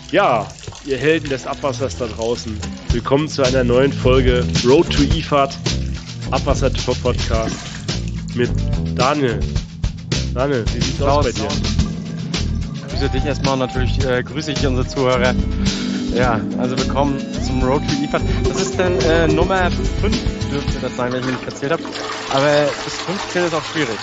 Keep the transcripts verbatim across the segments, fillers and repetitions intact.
Ja, ihr Helden des Abwassers da draußen, willkommen zu einer neuen Folge Road to I F A D, Abwasser-Podcast mit Daniel. Daniel, wie sieht's aus bei dir? Ich grüße dich erstmal und natürlich äh, grüße ich unsere Zuhörer. Ja, also willkommen zum Road to I F A D. Das ist dann äh, Nummer fünf, dürfte das sein, wenn ich mich nicht erzählt habe. Aber bis fünfzehn ist auch schwierig.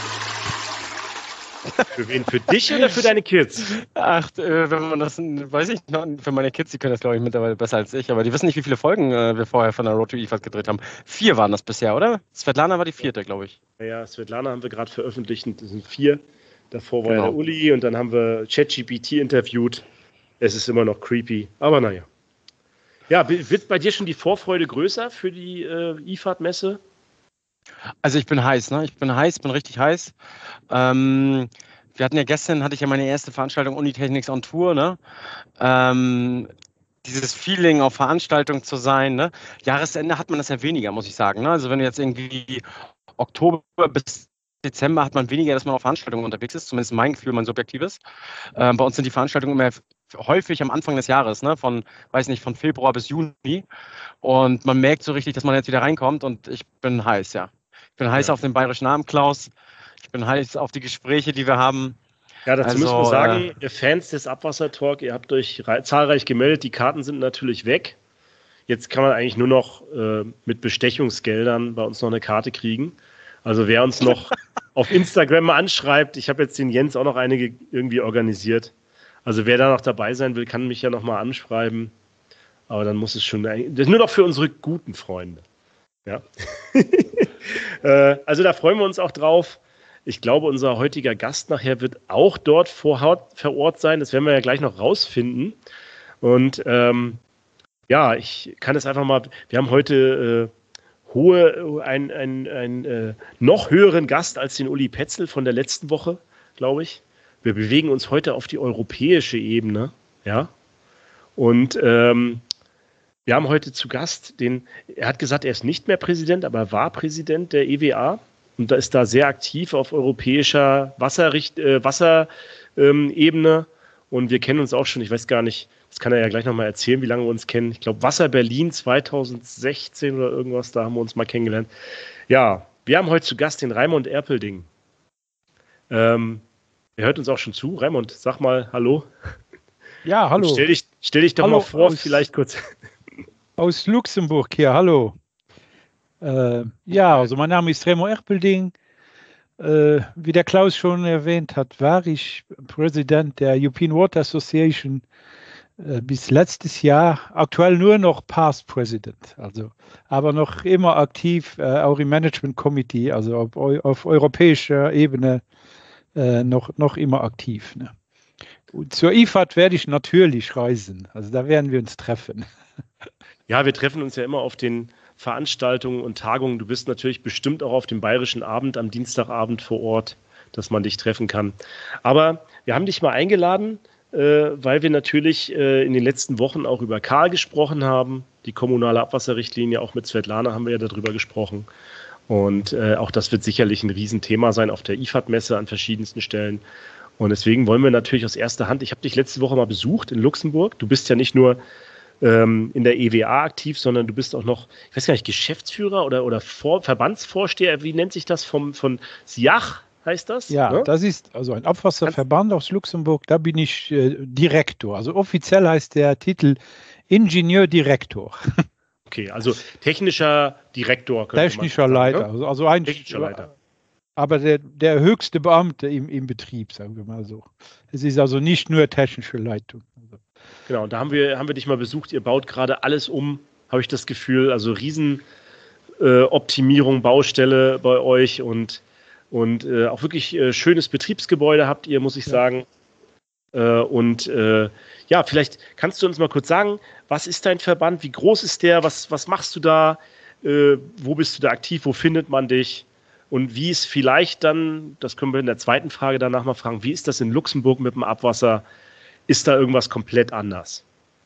Für wen? Für dich oder für deine Kids? Ach, äh, wenn man das, weiß ich noch, für meine Kids, die können das glaube ich mittlerweile besser als ich, aber die wissen nicht, wie viele Folgen äh, wir vorher von der Road to I F A D gedreht haben. Vier waren das bisher, oder? Svetlana war die vierte, glaube ich. Ja, Svetlana haben wir gerade veröffentlicht, das sind vier. Davor war Genau. ja der Uli und dann haben wir ChatGPT interviewt. Es ist immer noch creepy, aber naja. Ja, wird bei dir schon die Vorfreude größer für die äh, I F A D-Messe? Also ich bin heiß, ne? Ich bin heiß, bin richtig heiß. Ähm, wir hatten ja gestern, hatte ich ja meine erste Veranstaltung Unitechnics on Tour, ne? Ähm, dieses Feeling auf Veranstaltung zu sein, ne? Jahresende hat man das ja weniger, muss ich sagen, ne? Also wenn du jetzt irgendwie Oktober bis Dezember hat man weniger, dass man auf Veranstaltungen unterwegs ist, zumindest mein Gefühl, mein subjektives. Ähm, bei uns sind die Veranstaltungen immer häufig am Anfang des Jahres, ne? Von, weiß nicht, von Februar bis Juni. Und man merkt so richtig, dass man jetzt wieder reinkommt und ich bin heiß, ja. Ich bin heiß Ja. auf den bayerischen Namen, Klaus. Ich bin heiß auf die Gespräche, die wir haben. Ja, dazu Also, müssen wir sagen, ihr Fans des Abwasser-Talk, ihr habt euch rei- zahlreich gemeldet, die Karten sind natürlich weg. Jetzt kann man eigentlich nur noch äh, mit Bestechungsgeldern bei uns noch eine Karte kriegen. Also wer uns noch auf Instagram anschreibt, ich habe jetzt den Jens auch noch einige irgendwie organisiert. Also wer da noch dabei sein will, kann mich ja noch mal anschreiben. Aber dann muss es schon, das ist nur noch für unsere guten Freunde. Ja. äh, also da freuen wir uns auch drauf. Ich glaube, unser heutiger Gast nachher wird auch dort vor, vor Ort sein. Das werden wir ja gleich noch rausfinden. Und ähm, ja, ich kann es einfach mal, wir haben heute äh, hohe, ein, ein, ein äh, noch höheren Gast als den Uli Petzl von der letzten Woche, glaube ich. Wir bewegen uns heute auf die europäische Ebene, ja. Und ähm, wir haben heute zu Gast den, er hat gesagt, er ist nicht mehr Präsident, aber er war Präsident der E W A und da ist da sehr aktiv auf europäischer Wasserricht, äh, Wasserebene ähm, und wir kennen uns auch schon, ich weiß gar nicht, das kann er ja gleich nochmal erzählen, wie lange wir uns kennen. Ich glaube, Wasser Berlin zwanzig sechzehn oder irgendwas, da haben wir uns mal kennengelernt. Ja, wir haben heute zu Gast den Raimund Erpelding. Ähm, Er hört uns auch schon zu. Raimund, sag mal Hallo. Ja, hallo. Und stell dich, stell dich doch Hallo mal vor, aus- vielleicht kurz. Aus Luxemburg hier, hallo. Äh, ja, also mein Name ist Raimund Erpelding. Äh, wie der Klaus schon erwähnt hat, war ich Präsident der European Water Association äh, bis letztes Jahr. Aktuell nur noch Past President, also, aber noch immer aktiv, äh, auch im Management Committee, also auf, eu- auf europäischer Ebene äh, noch, noch immer aktiv. Ne? Und zur I F A D werde ich natürlich reisen, also da werden wir uns treffen. Ja, wir treffen uns ja immer auf den Veranstaltungen und Tagungen. Du bist natürlich bestimmt auch auf dem Bayerischen Abend am Dienstagabend vor Ort, dass man dich treffen kann. Aber wir haben dich mal eingeladen, äh, weil wir natürlich äh, in den letzten Wochen auch über Karl gesprochen haben. Die kommunale Abwasserrichtlinie, auch mit Svetlana haben wir ja darüber gesprochen. Und äh, auch das wird sicherlich ein Riesenthema sein auf der I F A D-Messe an verschiedensten Stellen. Und deswegen wollen wir natürlich aus erster Hand, ich habe dich letzte Woche mal besucht in Luxemburg. Du bist ja nicht nur ähm, in der E W A aktiv, sondern du bist auch noch, ich weiß gar nicht, Geschäftsführer oder, oder Vor- Verbandsvorsteher, wie nennt sich das, vom, von S I A C heißt das? Ja, ne? das ist also ein Abwasserverband aus Luxemburg, da bin ich äh, Direktor. Also offiziell heißt der Titel Ingenieurdirektor, Okay, also technischer Direktor. könnte man technischer sagen, Leiter. Ne? Also, also ein, Technischer Leiter. Aber der, der höchste Beamte im, im Betrieb, sagen wir mal so. Es ist also nicht nur technische Leitung. Also, Genau, und da haben wir, haben wir dich mal besucht. Ihr baut gerade alles um, habe ich das Gefühl. Also Riesen äh, Optimierung, Baustelle bei euch und, und äh, auch wirklich äh, schönes Betriebsgebäude habt ihr, muss ich Ja. sagen. Äh, und äh, ja, vielleicht kannst du uns mal kurz sagen, was ist dein Verband? Wie groß ist der? Was, was machst du da? Äh, wo bist du da aktiv? Wo findet man dich? Und wie ist vielleicht dann, das können wir in der zweiten Frage danach mal fragen, wie ist das in Luxemburg mit dem Abwasser? Ist da irgendwas komplett anders?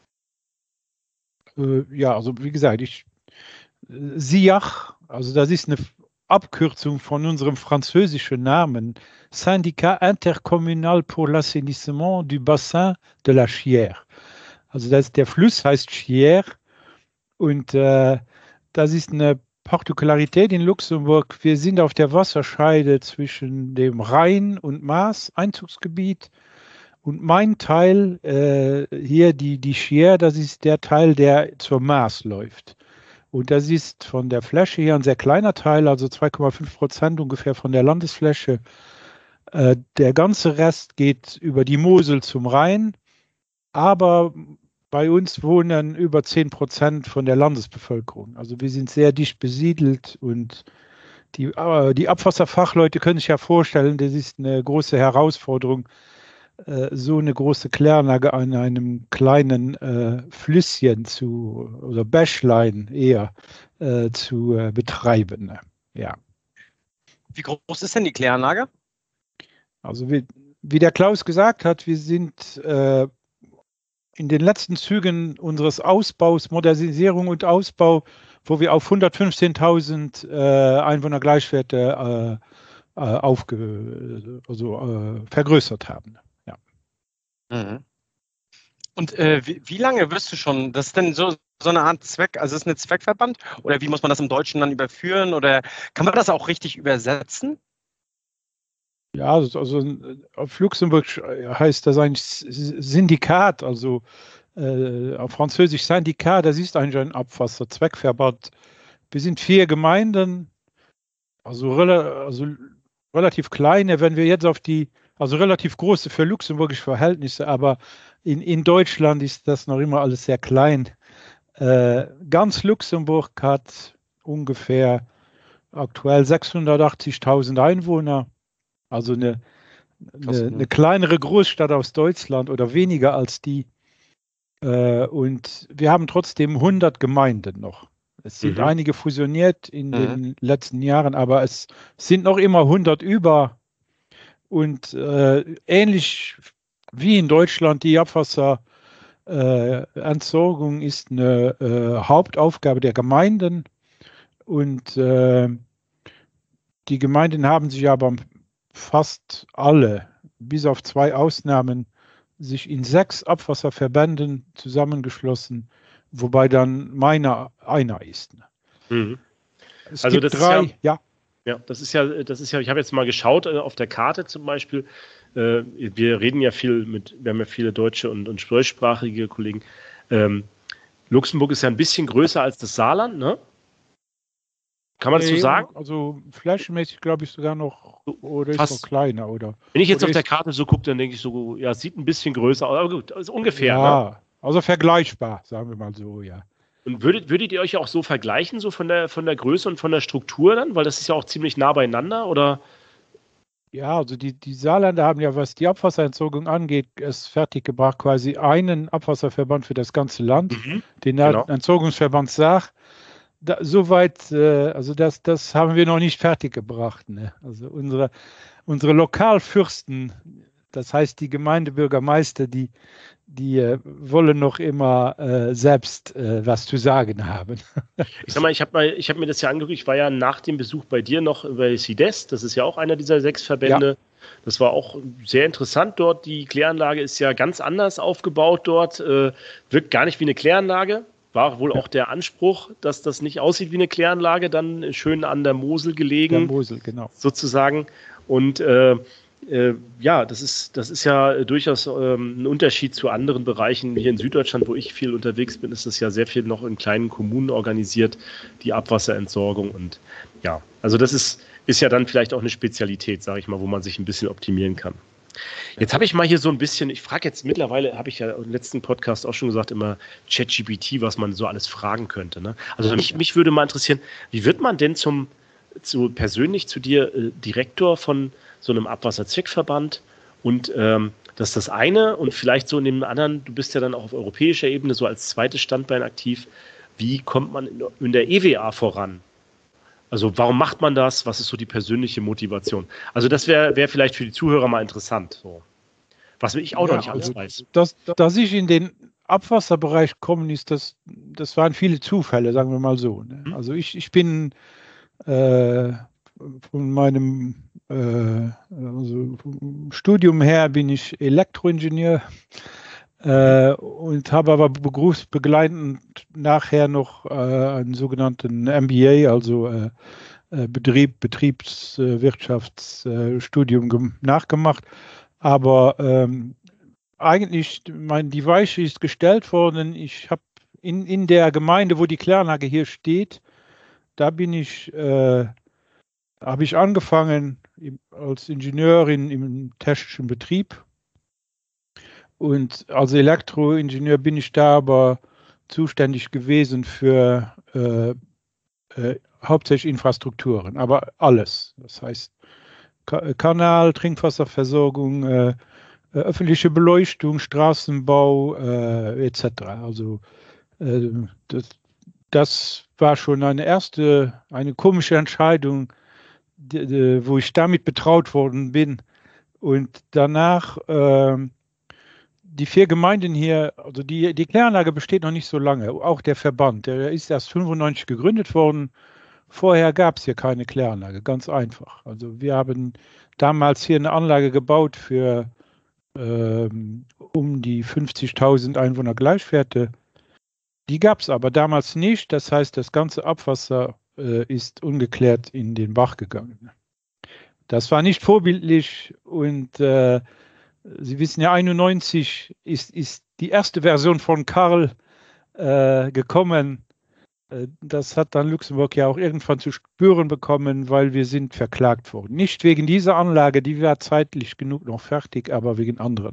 äh, ja, also wie gesagt, ich äh, S I A C, also das ist eine Abkürzung von unserem französischen Namen, Syndicat Intercommunal pour l'Assainissement du Bassin de la Chière. Also das, der Fluss heißt Chiers und äh, das ist eine Partikularität in Luxemburg. Wir sind auf der Wasserscheide zwischen dem Rhein und Maas, Einzugsgebiet. Und mein Teil äh, hier, die, die Chiers, das ist der Teil, der zur Maas läuft. Und das ist von der Fläche hier ein sehr kleiner Teil, also zwei Komma fünf Prozent ungefähr von der Landesfläche. Äh, der ganze Rest geht über die Mosel zum Rhein, aber bei uns wohnen über zehn Prozent von der Landesbevölkerung. Also wir sind sehr dicht besiedelt und die, äh, die Abwasserfachleute können sich ja vorstellen, das ist eine große Herausforderung, äh, so eine große Kläranlage an einem kleinen äh, Flüsschen zu, oder Bächlein eher, äh, zu äh, betreiben. Ne? Ja. Wie groß ist denn die Kläranlage? Also wie, wie der Klaus gesagt hat, wir sind äh, in den letzten Zügen unseres Ausbaus, Modernisierung und Ausbau, wo wir auf hundertfünfzehntausend äh, Einwohner Gleichwerte äh, äh, aufge, also, äh, vergrößert haben. Ja. Mhm. Und äh, wie, wie lange wirst du schon, das ist denn so, so eine Art Zweck, also ist es eine Zweckverband oder wie muss man das im Deutschen dann überführen oder kann man das auch richtig übersetzen? Ja, also auf Luxemburg heißt das eigentlich Syndikat, also äh, auf Französisch Syndikat, das ist eigentlich ein Abwasserzweckverband. Wir sind vier Gemeinden, also, rela also relativ kleine, wenn wir jetzt auf die, also relativ große für luxemburgische Verhältnisse, aber in, in Deutschland ist das noch immer alles sehr klein. Äh, ganz Luxemburg hat ungefähr aktuell sechshundertachtzigtausend Einwohner. Also eine, eine, eine kleinere Großstadt aus Deutschland oder weniger als die. Äh, und wir haben trotzdem hundert Gemeinden noch. Es sind mhm. einige fusioniert in mhm. den letzten Jahren, aber es sind noch immer hundert über. Und äh, ähnlich wie in Deutschland, die Abwasserentsorgung äh, ist eine äh, Hauptaufgabe der Gemeinden. Und äh, die Gemeinden haben sich aber fast alle, bis auf zwei Ausnahmen, sich in sechs Abwasserverbänden zusammengeschlossen, wobei dann meiner einer ist. Mhm. Es also gibt das drei, ist ja, ja. ja, das ist ja, das ist ja, ich habe jetzt mal geschaut äh, auf der Karte zum Beispiel. Äh, wir reden ja viel mit, wir haben ja viele deutsche und, und deutschsprachige Kollegen. Ähm, Luxemburg ist ja ein bisschen größer als das Saarland, ne? Kann man das so sagen? Also flächenmäßig glaube ich sogar noch, oder fast ist noch kleiner, oder? Wenn ich jetzt oder auf der Karte so gucke, dann denke ich so, ja, sieht ein bisschen größer aus, aber gut, also ungefähr. Ja, ne? Also vergleichbar, sagen wir mal so, ja. Und würdet, würdet ihr euch auch so vergleichen, so von der, von der Größe und von der Struktur dann? Weil das ist ja auch ziemlich nah beieinander, oder? Ja, also die, die Saarländer haben ja, was die Abwasserentsorgung angeht, es fertiggebracht, quasi einen Abwasserverband für das ganze Land, Mhm, den genau. Entsorgungsverband Saar. Da, soweit, äh, also das, das haben wir noch nicht fertiggebracht. Ne? Also unsere, unsere Lokalfürsten, das heißt die Gemeindebürgermeister, die, die äh, wollen noch immer äh, selbst äh, was zu sagen haben. Ich sag mal, ich habe mal, ich habe mir das ja angeguckt, ich war ja nach dem Besuch bei dir noch bei SIDES, das ist ja auch einer dieser sechs Verbände. Ja. Das war auch sehr interessant dort. Die Kläranlage ist ja ganz anders aufgebaut dort, äh, wirkt gar nicht wie eine Kläranlage. War wohl auch der Anspruch, dass das nicht aussieht wie eine Kläranlage, dann schön an der Mosel gelegen. Der Mosel, genau. Sozusagen. Und äh, äh, ja, das ist, das ist ja durchaus ähm, ein Unterschied zu anderen Bereichen. Hier in Süddeutschland, wo ich viel unterwegs bin, ist das ja sehr viel noch in kleinen Kommunen organisiert, die Abwasserentsorgung. Und ja, also das ist, ist ja dann vielleicht auch eine Spezialität, sage ich mal, wo man sich ein bisschen optimieren kann. Jetzt habe ich mal hier so ein bisschen, ich frage jetzt mittlerweile, habe ich ja im letzten Podcast auch schon gesagt, immer ChatGPT, was man so alles fragen könnte. Ne? Also mich, mich würde mal interessieren, wie wird man denn zum, zu, persönlich zu dir äh, Direktor von so einem Abwasserzweckverband? Und ähm, das ist das eine und vielleicht so in dem anderen, du bist ja dann auch auf europäischer Ebene so als zweites Standbein aktiv. Wie kommt man in, in der E W A voran? Also warum macht man das? Was ist so die persönliche Motivation? Also das wäre wär vielleicht für die Zuhörer mal interessant. So. Was ich auch ja, noch nicht alles also weiß. Dass, dass ich in den Abwasserbereich gekommen ist, das, das waren viele Zufälle, sagen wir mal so. Ne? Hm. Also ich, ich bin äh, von meinem äh, also vom Studium her bin ich Elektroingenieur. äh, und habe aber berufsbegleitend nachher noch äh, einen sogenannten M B A, also äh, Betrieb, Betriebswirtschaftsstudium nachgemacht. Aber ähm, eigentlich, mein, die Weiche ist gestellt worden. Ich habe in, in der Gemeinde, wo die Kläranlage hier steht, da bin ich, äh, habe ich angefangen im, als Ingenieurin im technischen Betrieb. Und als Elektroingenieur bin ich da aber zuständig gewesen für äh, äh, hauptsächlich Infrastrukturen, aber alles. Das heißt Ka Kanal, Trinkwasserversorgung, äh, äh, öffentliche Beleuchtung, Straßenbau äh, et cetera. Also äh, das, das war schon eine erste, eine komische Entscheidung, die, die, wo ich damit betraut worden bin. Und danach äh, die vier Gemeinden hier, also die, die Kläranlage besteht noch nicht so lange, auch der Verband, der ist erst fünfundneunzig gegründet worden. Vorher gab es hier keine Kläranlage, ganz einfach. Also wir haben damals hier eine Anlage gebaut für ähm, um die fünfzigtausend Einwohner Gleichwerte. Die gab es aber damals nicht. Das heißt, das ganze Abwasser äh, ist ungeklärt in den Bach gegangen. Das war nicht vorbildlich und äh, Sie wissen ja, einundneunzig ist, ist die erste Version von Karl äh, gekommen. Das hat dann Luxemburg ja auch irgendwann zu spüren bekommen, weil wir sind verklagt worden. Nicht wegen dieser Anlage, die war zeitlich genug noch fertig, aber wegen anderen.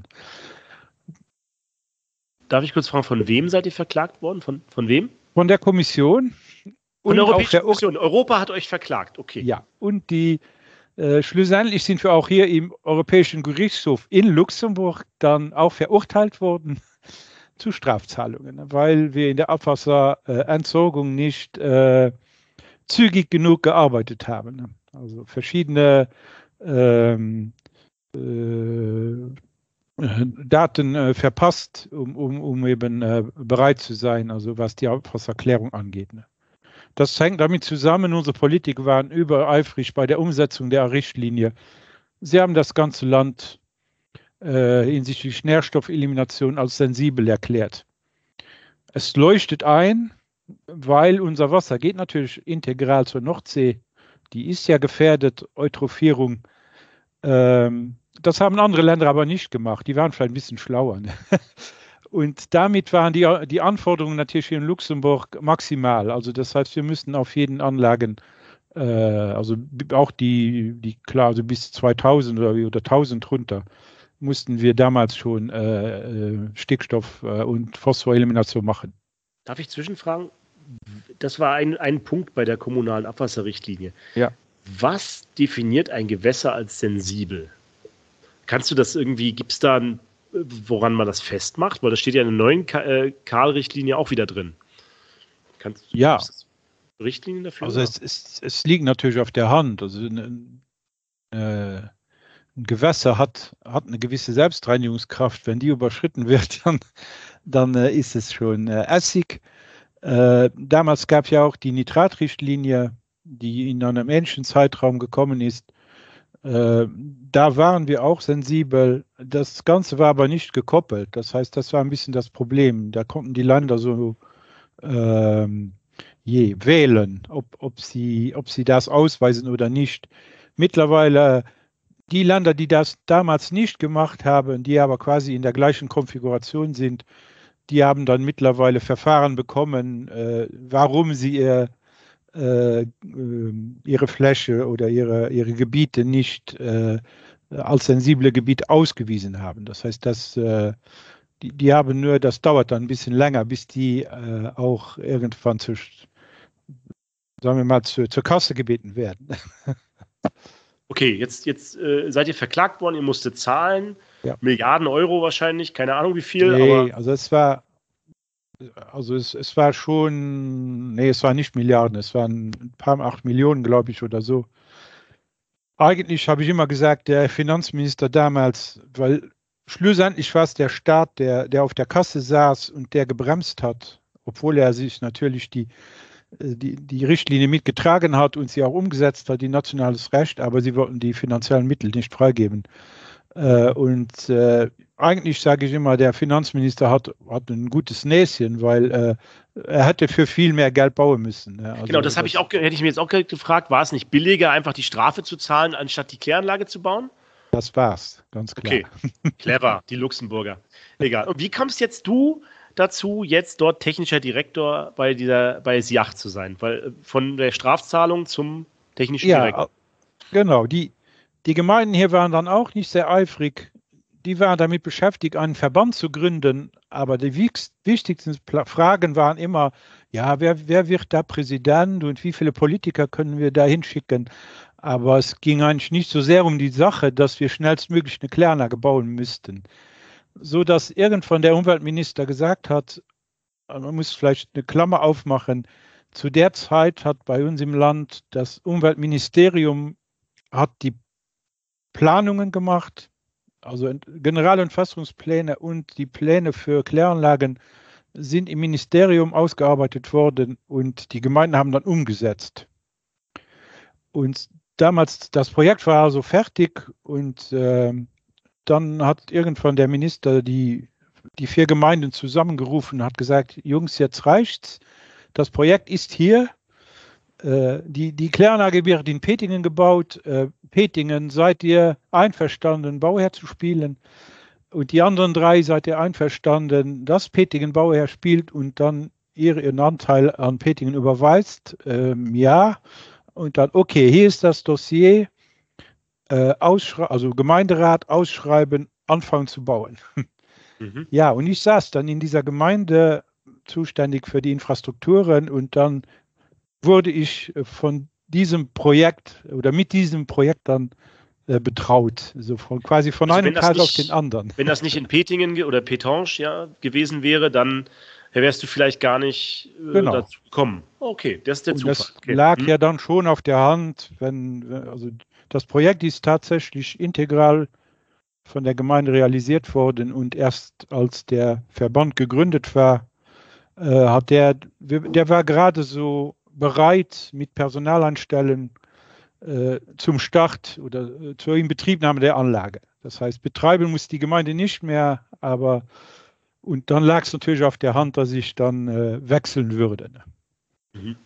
Darf ich kurz fragen, von wem seid ihr verklagt worden? Von, von wem? Von der Kommission. Von der Europäischen Kommission. Europa hat euch verklagt, okay. Ja, und die äh, schlussendlich sind wir auch hier im Europäischen Gerichtshof in Luxemburg dann auch verurteilt worden zu Strafzahlungen, weil wir in der Abwasserentsorgung nicht äh, zügig genug gearbeitet haben. Also verschiedene ähm, äh, Daten äh, verpasst, um, um, um eben äh, bereit zu sein, also was die Abwasserklärung angeht. Ne? Das hängt damit zusammen, unsere Politiker waren übereifrig bei der Umsetzung der Richtlinie. Sie haben das ganze Land äh, hinsichtlich Nährstoffelimination als sensibel erklärt. Es leuchtet ein, weil unser Wasser geht natürlich integral zur Nordsee. Die ist ja gefährdet, Eutrophierung. Ähm, das haben andere Länder aber nicht gemacht. Die waren vielleicht ein bisschen schlauer. Ne? Und damit waren die, die Anforderungen natürlich hier in Luxemburg maximal. Also das heißt, wir müssten auf jeden Anlagen, äh, also auch die, die klar, also bis zweitausend oder, oder tausend runter, mussten wir damals schon äh, Stickstoff- äh, und Phosphorelimination machen. Darf ich zwischenfragen? Das war ein, ein Punkt bei der kommunalen Abwasserrichtlinie. Ja. Was definiert ein Gewässer als sensibel? Kannst du das irgendwie, gibt es da ein, woran man das festmacht? Weil das steht ja in der neuen Karl-Richtlinie auch wieder drin. Kannst du ja. Richtlinien dafür? Also es, es, es liegt natürlich auf der Hand. Also ein, äh, ein Gewässer hat, hat eine gewisse Selbstreinigungskraft. Wenn die überschritten wird, dann, dann äh, ist es schon äh, Essig. Äh, damals gab es ja auch die Nitratrichtlinie, die in einem ähnlichen Zeitraum gekommen ist. Äh, da waren wir auch sensibel. Das Ganze war aber nicht gekoppelt. Das heißt, das war ein bisschen das Problem. Da konnten die Länder so ähm, je wählen, ob, ob, sie, ob sie das ausweisen oder nicht. Mittlerweile die Länder, die das damals nicht gemacht haben, die aber quasi in der gleichen Konfiguration sind, die haben dann mittlerweile Verfahren bekommen, äh, warum sie ihr Äh, ihre Fläche oder ihre, ihre Gebiete nicht äh, als sensible Gebiet ausgewiesen haben. Das heißt, dass, äh, die, die haben nur, das dauert dann ein bisschen länger, bis die äh, auch irgendwann zu, sagen wir mal, zu, zur Kasse gebeten werden. Okay, jetzt, jetzt äh, seid ihr verklagt worden, ihr musstet zahlen, ja. Milliarden Euro wahrscheinlich, keine Ahnung wie viel. Nee, aber also es war Also es, es war schon, nee, es waren nicht Milliarden, es waren ein paar, acht Millionen, glaube ich, oder so. Eigentlich habe ich immer gesagt, der Finanzminister damals, weil schlussendlich war es der Staat, der, der auf der Kasse saß und der gebremst hat, obwohl er sich natürlich die, die, die Richtlinie mitgetragen hat und sie auch umgesetzt hat, die nationales Recht, aber sie wollten die finanziellen Mittel nicht freigeben. Und eigentlich sage ich immer, der Finanzminister hat, hat ein gutes Näschen, weil äh, er hätte für viel mehr Geld bauen müssen. Ja, also genau, das habe ich auch, hätte ich mir jetzt auch gefragt, war es nicht billiger, einfach die Strafe zu zahlen, anstatt die Kläranlage zu bauen? Das war's, ganz klar. Okay, clever, die Luxemburger. Egal. Und wie kommst jetzt du dazu, jetzt dort technischer Direktor bei dieser bei S I A C zu sein? Weil von der Strafzahlung zum technischen ja, Direktor. Genau, die, die Gemeinden hier waren dann auch nicht sehr eifrig. Die waren damit beschäftigt, einen Verband zu gründen, aber die wichtigsten Fragen waren immer, ja, wer, wer wird da Präsident und wie viele Politiker können wir da hinschicken? Aber es ging eigentlich nicht so sehr um die Sache, dass wir schnellstmöglich eine Kläranlage bauen müssten. So dass irgendwann der Umweltminister gesagt hat, man muss vielleicht eine Klammer aufmachen, zu der Zeit hat bei uns im Land das Umweltministerium hat die Planungen gemacht, also Generalentwässerungspläne und die Pläne für Kläranlagen sind im Ministerium ausgearbeitet worden und die Gemeinden haben dann umgesetzt. Und damals, das Projekt war also fertig und äh, dann hat irgendwann der Minister die, die vier Gemeinden zusammengerufen und hat gesagt, Jungs, jetzt reicht's, das Projekt ist hier. Die, die Kläranlage wird in Petingen gebaut. Petingen, seid ihr einverstanden, Bauherr zu spielen? Und die anderen drei, seid ihr einverstanden, dass Petingen Bauherr spielt und dann ihr ihren Anteil an Petingen überweist? Ähm, ja. Und dann, okay, hier ist das Dossier. Äh, also Gemeinderat ausschreiben, anfangen zu bauen. Mhm. Ja, und ich saß dann in dieser Gemeinde zuständig für die Infrastrukturen und dann wurde ich von diesem Projekt oder mit diesem Projekt dann äh, betraut, so von, quasi von also einem Tag auf den anderen. Wenn das nicht in Petingen oder Petange ja, gewesen wäre, dann wärst du vielleicht gar nicht äh, genau. dazu gekommen. Okay, das ist der und Zufall. Das okay. lag hm. ja dann schon auf der Hand, wenn, also das Projekt ist tatsächlich integral von der Gemeinde realisiert worden und erst als der Verband gegründet war, äh, hat der, der war gerade so bereit mit Personalanstellen äh, zum Start oder äh, zur Inbetriebnahme der Anlage. Das heißt, betreiben muss die Gemeinde nicht mehr, aber und dann lag es natürlich auf der Hand, dass ich dann äh, wechseln würde. Mhm.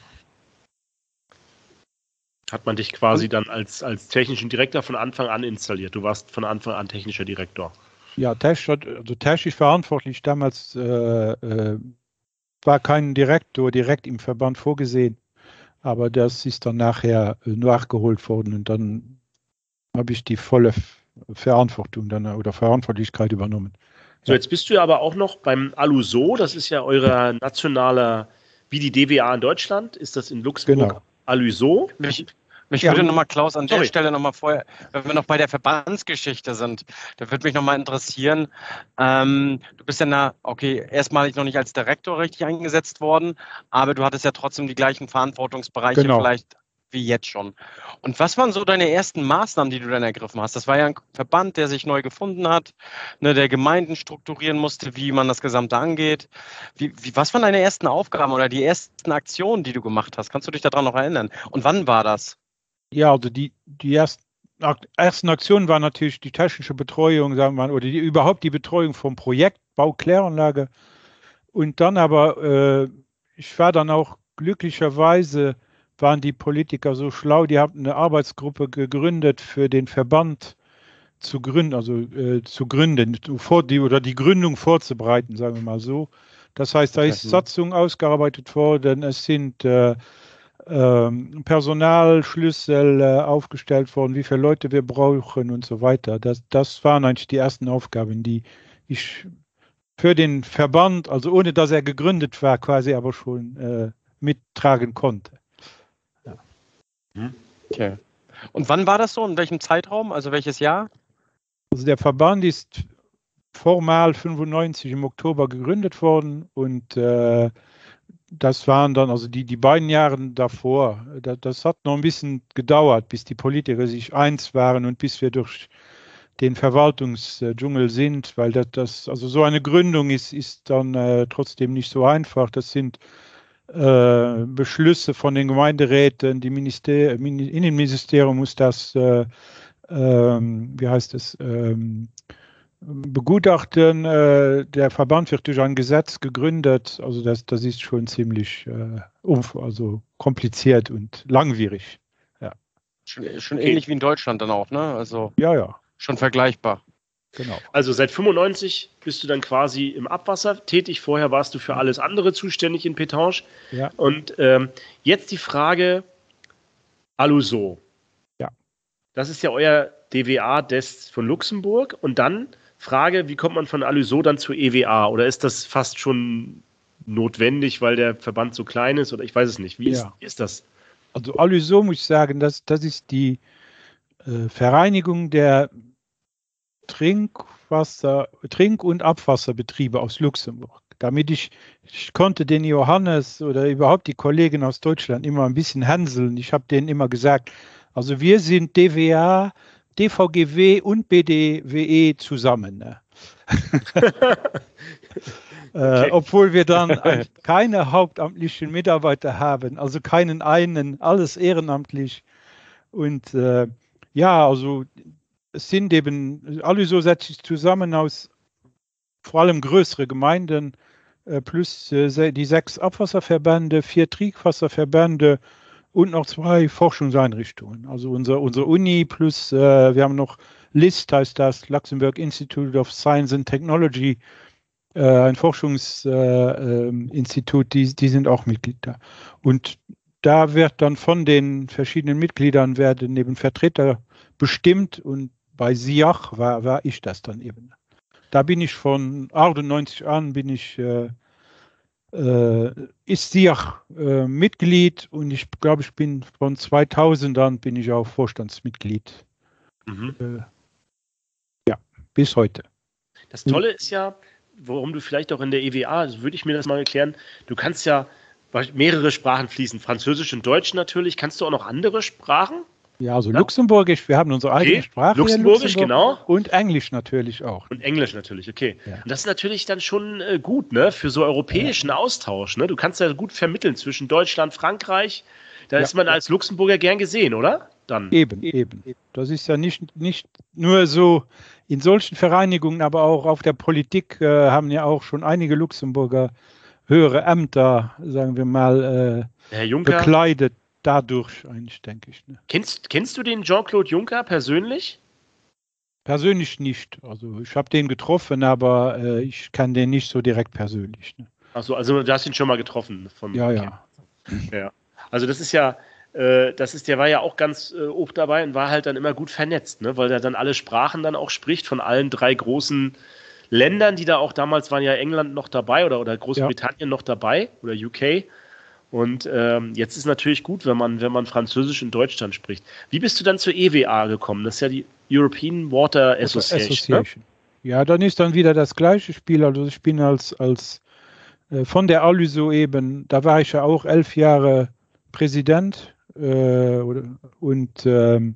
Hat man dich quasi dann als, als technischen Direktor von Anfang an installiert? Du warst von Anfang an technischer Direktor. Ja, also technisch verantwortlich damals äh, äh, war kein Direktor direkt im Verband vorgesehen, aber das ist dann nachher äh, nachgeholt worden und dann habe ich die volle Verantwortung dann oder Verantwortlichkeit übernommen. So, ja. Jetzt bist du ja aber auch noch beim Aluso, das ist ja euer nationaler, wie die D W A in Deutschland, ist das in Luxemburg genau. Aluso? Mich, mich ja. würde nochmal, Klaus, an Sorry. der Stelle nochmal vorher, wenn wir noch bei der Verbandsgeschichte sind, da würde mich nochmal interessieren, ähm, du bist ja na, okay, erstmalig noch nicht als Direktor richtig eingesetzt worden, aber du hattest ja trotzdem die gleichen Verantwortungsbereiche genau. vielleicht wie jetzt schon. Und was waren so deine ersten Maßnahmen, die du dann ergriffen hast? Das war ja ein Verband, der sich neu gefunden hat, ne, der Gemeinden strukturieren musste, wie man das Gesamte angeht. Wie, wie, was waren deine ersten Aufgaben oder die ersten Aktionen, die du gemacht hast? Kannst du dich daran noch erinnern? Und wann war das? Ja, also die, die ersten, ersten Aktionen waren natürlich die technische Betreuung, sagen wir mal, oder die, überhaupt die Betreuung vom Projekt Baukläranlage. Und dann aber, äh, ich war dann auch glücklicherweise, waren die Politiker so schlau, die haben eine Arbeitsgruppe gegründet für den Verband zu gründen, also äh, zu gründen, vor die, oder die Gründung vorzubereiten, sagen wir mal so. Das heißt, da ist Satzung ausgearbeitet worden, es sind äh, äh, Personalschlüssel äh, aufgestellt worden, wie viele Leute wir brauchen und so weiter. Das, das waren eigentlich die ersten Aufgaben, die ich für den Verband, also ohne dass er gegründet war, quasi aber schon äh, mittragen konnte. Okay. Und wann war das so? In welchem Zeitraum? Also welches Jahr? Also der Verband ist formal fünfundneunzig im Oktober gegründet worden und äh, das waren dann also die, die beiden Jahre davor. Das, das hat noch ein bisschen gedauert, bis die Politiker sich eins waren und bis wir durch den Verwaltungsdschungel sind, weil das, das also so eine Gründung ist, ist dann äh, trotzdem nicht so einfach. Das sind Äh, Beschlüsse von den Gemeinderäten, die Minister Innenministerium muss das, äh, ähm, wie heißt es, ähm, begutachten. Äh, der Verband wird durch ein Gesetz gegründet. Also das, das ist schon ziemlich äh, umf also kompliziert und langwierig. Ja. Schon, schon okay. Ähnlich wie in Deutschland dann auch, ne? Also ja, ja. Schon vergleichbar. Genau. Also seit fünfundneunzig bist du dann quasi im Abwasser tätig. Vorher warst du für alles andere zuständig in Pétange. Ja. Und ähm, jetzt die Frage Aluso. Ja. Das ist ja euer D W A-Desk von Luxemburg. Und dann Frage, wie kommt man von Aluso dann zu E W A? Oder ist das fast schon notwendig, weil der Verband so klein ist? Oder ich weiß es nicht. Wie, ja. ist, wie ist das? Also Aluso muss ich sagen, das, das ist die äh, Vereinigung der Trinkwasser, Trink- und Abwasserbetriebe aus Luxemburg. Damit ich, ich konnte den Johannes oder überhaupt die Kollegen aus Deutschland immer ein bisschen hänseln. Ich habe denen immer gesagt, also wir sind D W A, D V G W und B D W E zusammen. Ne? Okay. Äh, obwohl wir dann keine hauptamtlichen Mitarbeiter haben, also keinen einen, alles ehrenamtlich. Und äh, ja, also es sind eben, Aluso setzt sich zusammen aus vor allem größere Gemeinden, äh, plus äh, die sechs Abwasserverbände, vier Trinkwasserverbände und noch zwei Forschungseinrichtungen. Also unser, unsere Uni plus, äh, wir haben noch L I S T, heißt das, Luxembourg Institute of Science and Technology, äh, ein Forschungsinstitut, äh, die, die sind auch Mitglied da. Und da wird dann von den verschiedenen Mitgliedern werden eben Vertreter bestimmt und bei S I A C war, war ich das dann eben. Da bin ich von achtundneunzig an, bin ich äh, äh, ist S I A C äh, Mitglied und ich glaube, ich bin von zweitausend an bin ich auch Vorstandsmitglied. Mhm. Äh, ja, bis heute. Das Tolle ist ja, warum du vielleicht auch in der E W A, also würde ich mir das mal erklären, du kannst ja mehrere Sprachen fließen, Französisch und Deutsch natürlich. Kannst du auch noch andere Sprachen? Ja, also ja. Luxemburgisch, wir haben unsere eigene okay. Sprache. Luxemburgisch, genau. Und Englisch natürlich auch. Und Englisch natürlich, okay. Ja. Und das ist natürlich dann schon äh, gut, ne, für so europäischen ja. Austausch. Ne? Du kannst ja gut vermitteln zwischen Deutschland, Frankreich. Da ja. ist man als Luxemburger gern gesehen, oder? Dann. Eben, eben. Das ist ja nicht, nicht nur so in solchen Vereinigungen, aber auch auf der Politik äh, haben ja auch schon einige Luxemburger höhere Ämter, sagen wir mal, äh, Herr Juncker bekleidet. Dadurch eigentlich, denke ich. Ne? Kennst, kennst du den Jean-Claude Juncker persönlich? Persönlich nicht. Also ich habe den getroffen, aber äh, ich kann den nicht so direkt persönlich. Ne? Achso, also du hast ihn schon mal getroffen. Vom, ja, okay. ja. ja. Also das ist ja, äh, das ist, der war ja auch ganz äh, oft dabei und war halt dann immer gut vernetzt, ne? Weil er dann alle Sprachen dann auch spricht von allen drei großen Ländern, die da auch damals waren ja England noch dabei oder, oder Großbritannien ja. noch dabei oder U K. Und ähm, jetzt ist natürlich gut, wenn man, wenn man Französisch in Deutschland spricht. Wie bist du dann zur E W A gekommen? Das ist ja die European Water Association. Association. Ne? Ja, dann ist dann wieder das gleiche Spiel. Also ich bin als, als äh, von der Aluso eben, da war ich ja auch elf Jahre Präsident äh, und ähm,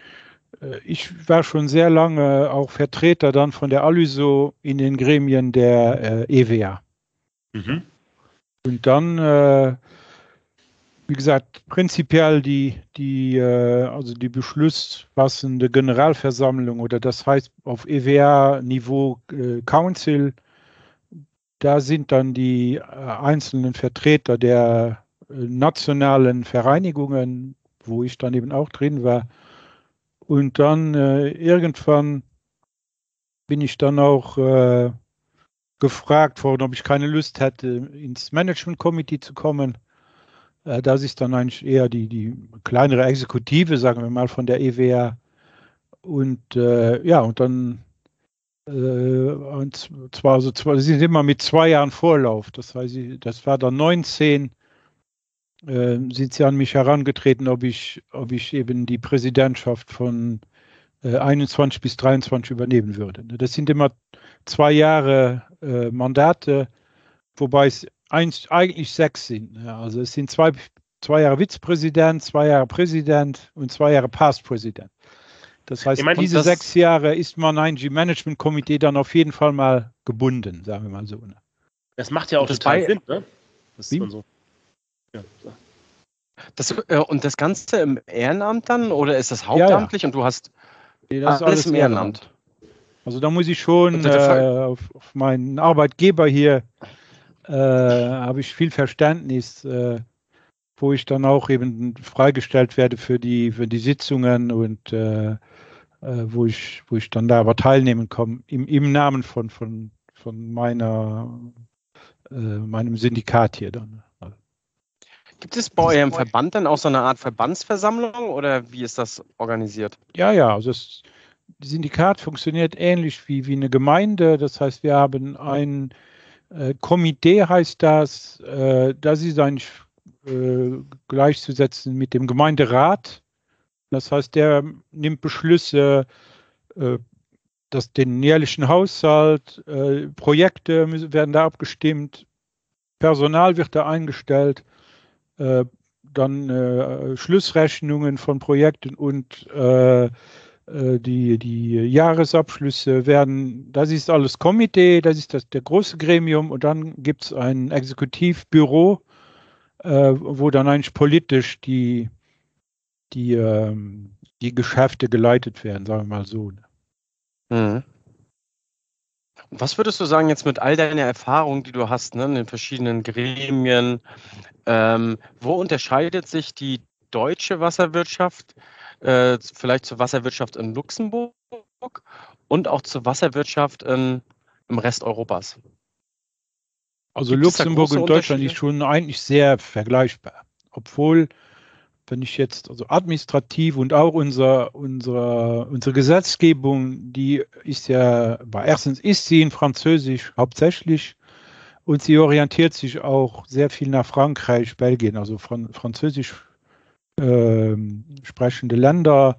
ich war schon sehr lange auch Vertreter dann von der Aluso in den Gremien der äh, E W A. Mhm. Und dann äh, wie gesagt, prinzipiell die, die, äh, also die beschlussfassende Generalversammlung oder das heißt auf E W A-Niveau äh, Council, da sind dann die äh, einzelnen Vertreter der äh, nationalen Vereinigungen, wo ich dann eben auch drin war. Und dann äh, irgendwann bin ich dann auch äh, gefragt worden, ob ich keine Lust hätte, ins Management Committee zu kommen. Das ist dann eigentlich eher die, die kleinere Exekutive, sagen wir mal, von der E W A. Und äh, ja, und dann äh, und zwar so zwei, sie sind immer mit zwei Jahren Vorlauf. Das heißt, das war dann neunzehn, äh, sind sie an mich herangetreten, ob ich, ob ich eben die Präsidentschaft von äh, einundzwanzig bis dreiundzwanzig übernehmen würde. Das sind immer zwei Jahre äh, Mandate, wobei es Eins, eigentlich sechs sind. Ja, also es sind zwei, zwei Jahre Vizepräsident, zwei Jahre Präsident und zwei Jahre Past-Präsident. Das heißt, ich meine, diese das, sechs Jahre ist man eigentlich im Management-Komitee dann auf jeden Fall mal gebunden, sagen wir mal so. Ne? Das macht ja auch total Sinn, ne? Das ist so. Ja. Das, äh, und das Ganze im Ehrenamt dann oder ist das hauptamtlich ja, ja. und du hast nee, das alles, alles im Ehrenamt? Also da muss ich schon Und der Fall- äh, auf, auf meinen Arbeitgeber hier äh, habe ich viel Verständnis, äh, wo ich dann auch eben freigestellt werde für die für die Sitzungen und äh, äh, wo ich wo ich dann da aber teilnehmen kann im, im Namen von von von meiner äh, meinem Syndikat hier dann. Gibt es bei eurem Verband dann auch so eine Art Verbandsversammlung oder wie ist das organisiert? Ja, ja, also das Syndikat funktioniert ähnlich wie, wie eine Gemeinde. Das heißt, wir haben ein äh, Komitee, heißt das. Äh, das ist eigentlich äh, gleichzusetzen mit dem Gemeinderat. Das heißt, der nimmt Beschlüsse, äh, das, den jährlichen Haushalt, äh, Projekte müssen, werden da abgestimmt, Personal wird da eingestellt, äh, dann äh, Schlussrechnungen von Projekten und äh, Die, die Jahresabschlüsse werden, das ist alles Komitee, das ist das, der große Gremium und dann gibt es ein Exekutivbüro, äh, wo dann eigentlich politisch die, die, ähm, die Geschäfte geleitet werden, sagen wir mal so. Mhm. Was würdest du sagen jetzt mit all deiner Erfahrung, die du hast, ne, in den verschiedenen Gremien, ähm, wo unterscheidet sich die deutsche Wasserwirtschaft äh, vielleicht zur Wasserwirtschaft in Luxemburg und auch zur Wasserwirtschaft in, im Rest Europas? Also Gibt es da Luxemburg große und Deutschland ist Unterschiede? schon eigentlich sehr vergleichbar. Obwohl, wenn ich jetzt, also administrativ und auch unser, unser, unsere Gesetzgebung, die ist ja, aber erstens ist sie in Französisch hauptsächlich und sie orientiert sich auch sehr viel nach Frankreich, Belgien, also von Französisch ähm, sprechende Länder.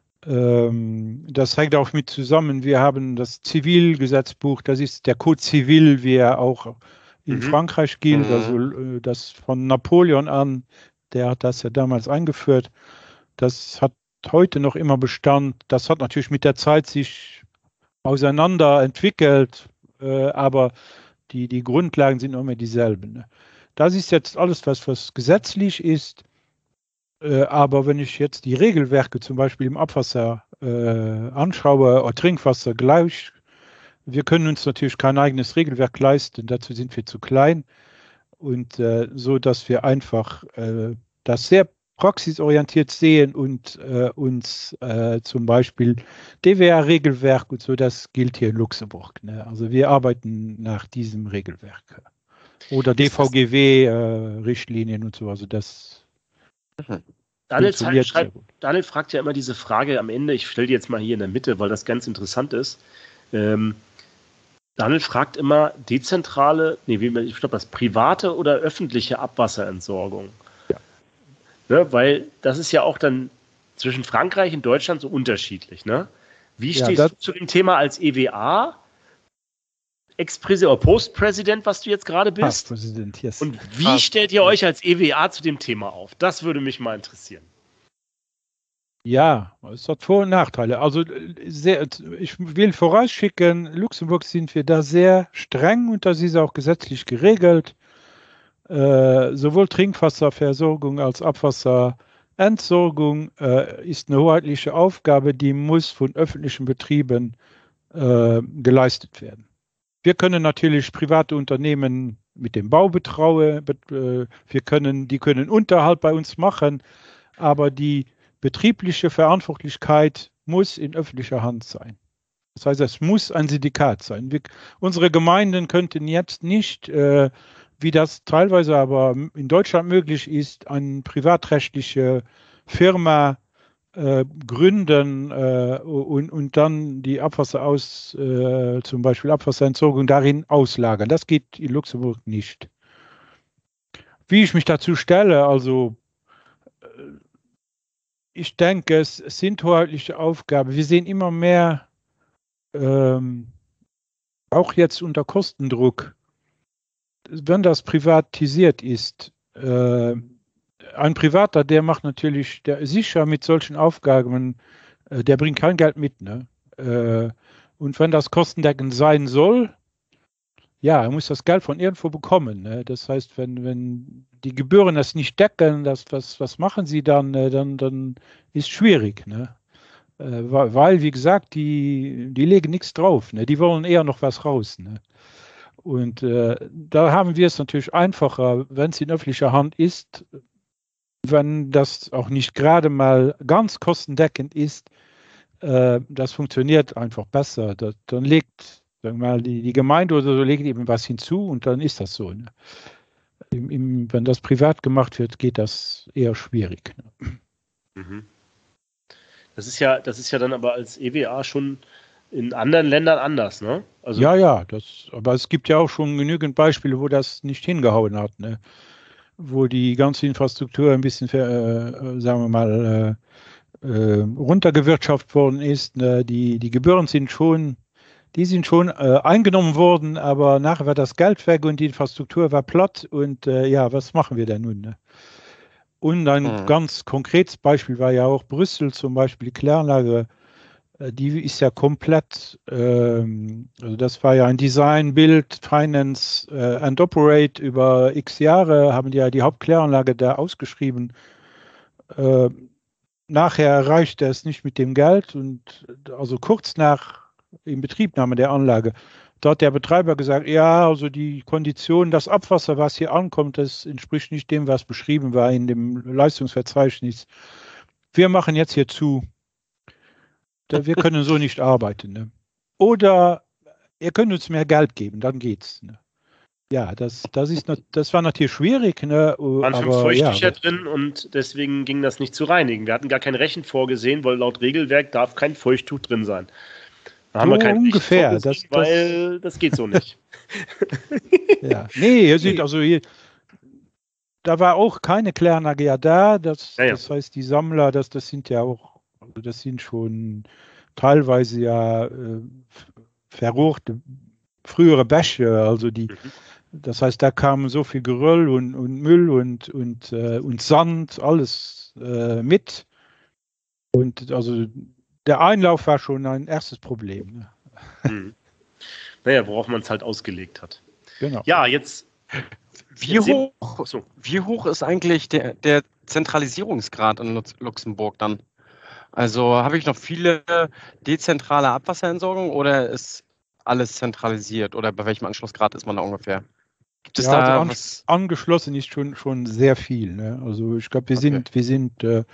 Ähm, das hängt auch mit zusammen. Wir haben das Zivilgesetzbuch, das ist der Code Civil, wie er auch in Mhm. Frankreich gilt, Mhm. also äh, das von Napoleon an, der hat das ja damals eingeführt. Das hat heute noch immer Bestand. Das hat natürlich mit der Zeit sich auseinander entwickelt, äh, aber die, die Grundlagen sind immer dieselben. Ne? Das ist jetzt alles, was, was gesetzlich ist. Äh, aber wenn ich jetzt die Regelwerke zum Beispiel im Abwasser äh, anschaue, oder Trinkwasser gleich, wir können uns natürlich kein eigenes Regelwerk leisten, dazu sind wir zu klein. Und äh, so, dass wir einfach äh, das sehr praxisorientiert sehen und äh, uns äh, zum Beispiel D W R-Regelwerk und so, das gilt hier in Luxemburg. Ne? Also wir arbeiten nach diesem Regelwerk. Oder D V G W-Richtlinien äh, und so, also das Mhm. Daniel, funktioniert sehr schreibt, gut. Daniel fragt ja immer diese Frage am Ende, ich stelle die jetzt mal hier in der Mitte, weil das ganz interessant ist. Ähm, Daniel fragt immer, dezentrale, nee, wie, ich glaube, das private oder öffentliche Abwasserentsorgung. Ja. Ne, weil das ist ja auch dann zwischen Frankreich und Deutschland so unterschiedlich. Ne? Wie Ja, stehst das- du zu dem Thema als E W A, Ex-Präsident oder Postpräsident, was du jetzt gerade Ah, bist? Präsident, yes. Und wie Ah, stellt ihr euch als E W A zu dem Thema auf? Das würde mich mal interessieren. Ja, es hat Vor- und Nachteile. Also äh, sehr, ich will vorausschicken, in Luxemburg sind wir da sehr streng und das ist auch gesetzlich geregelt. Äh, sowohl Trinkwasserversorgung als Abwasserentsorgung äh, ist eine hoheitliche Aufgabe, die muss von öffentlichen Betrieben äh, geleistet werden. Wir können natürlich private Unternehmen mit dem Bau betrauen, bet, äh, wir können, die können Unterhalt bei uns machen, aber die betriebliche Verantwortlichkeit muss in öffentlicher Hand sein. Das heißt, es muss ein Syndikat sein. Wir, unsere Gemeinden könnten jetzt nicht, äh, wie das teilweise aber in Deutschland möglich ist, eine privatrechtliche Firma äh, gründen äh, und, und dann die Abwasser aus, äh, zum Beispiel Abwasserentsorgung darin auslagern. Das geht in Luxemburg nicht. Wie ich mich dazu stelle, also ich denke, es sind hoheitliche Aufgaben. Wir sehen immer mehr, ähm, auch jetzt unter Kostendruck, wenn das privatisiert ist. Äh, ein Privater, der macht natürlich, der sicher mit solchen Aufgaben, äh, der bringt kein Geld mit. Ne? Äh, und wenn das kostendeckend sein soll, ja, er muss das Geld von irgendwo bekommen. Ne? Das heißt, wenn, wenn die Gebühren das nicht decken, das, was, was machen sie dann, äh, dann, dann ist schwierig. Ne? weil, weil, wie gesagt, die, die legen nichts drauf. Ne? Die wollen eher noch was raus. Ne? Und äh, da haben wir es natürlich einfacher, wenn es in öffentlicher Hand ist, wenn das auch nicht gerade mal ganz kostendeckend ist, äh, das funktioniert einfach besser. Das, dann legt sagen wir mal, die, die Gemeinde oder so legt eben was hinzu und dann ist das so. Ne? Im, im, wenn das privat gemacht wird, geht das eher schwierig. Ne? Mhm. Das ist ja, das ist ja dann aber als E W A schon in anderen Ländern anders, ne? Also ja, ja, das, aber es gibt ja auch schon genügend Beispiele, wo das nicht hingehauen hat, ne? Wo die ganze Infrastruktur ein bisschen, äh, sagen wir mal, äh, äh, runtergewirtschaftet worden ist. Ne? Die, die Gebühren sind schon, die sind schon äh, eingenommen worden, aber nachher war das Geld weg und die Infrastruktur war platt und äh, ja, was machen wir denn nun? Ne? Und ein mhm. ganz konkretes Beispiel war ja auch Brüssel zum Beispiel, die Kläranlage, äh, die ist ja komplett, ähm, also das war ja ein Design, Build, Finance äh, and Operate über x Jahre, haben die ja die Hauptkläranlage da ausgeschrieben. Äh, nachher reichte es nicht mit dem Geld und also kurz nach Inbetriebnahme der Anlage, da hat der Betreiber gesagt, ja, also die Kondition, das Abwasser, was hier ankommt, das entspricht nicht dem, was beschrieben war in dem Leistungsverzeichnis. Wir machen jetzt hier zu. Wir können so nicht arbeiten. Ne? Oder ihr könnt uns mehr Geld geben, dann geht's. Ne? Ja, das, das, ist, das war natürlich schwierig. Ne? Waren fünf Feuchttücher ja, drin und deswegen ging das nicht zu reinigen. Wir hatten gar kein Rechen vorgesehen, weil laut Regelwerk darf kein Feuchttuch drin sein. Da haben so wir kein ungefähr, das, das, weil das geht so nicht. ja. Nee, ihr seht also hier, da war auch keine Kläranlage ja da. Das, ja, ja. das heißt, die Sammler, das, das sind ja auch, also das sind schon teilweise ja äh, verrohte frühere Bäche, also die, mhm. das heißt, da kam so viel Geröll und, und Müll und, und, äh, und Sand, alles äh, mit. Und also der Einlauf war schon ein erstes Problem. Ne? Hm. Naja, worauf man es halt ausgelegt hat. Genau. Ja, jetzt. Wie, jetzt hoch, so. wie hoch ist eigentlich der, der Zentralisierungsgrad in Luxemburg dann? Also habe ich noch viele dezentrale Abwasserentsorgung oder ist alles zentralisiert? Oder bei welchem Anschlussgrad ist man da ungefähr? Gibt es ja, da also an, was? Angeschlossen ist schon, schon sehr viel. Ne? Also ich glaube, wir okay. sind, wir sind äh,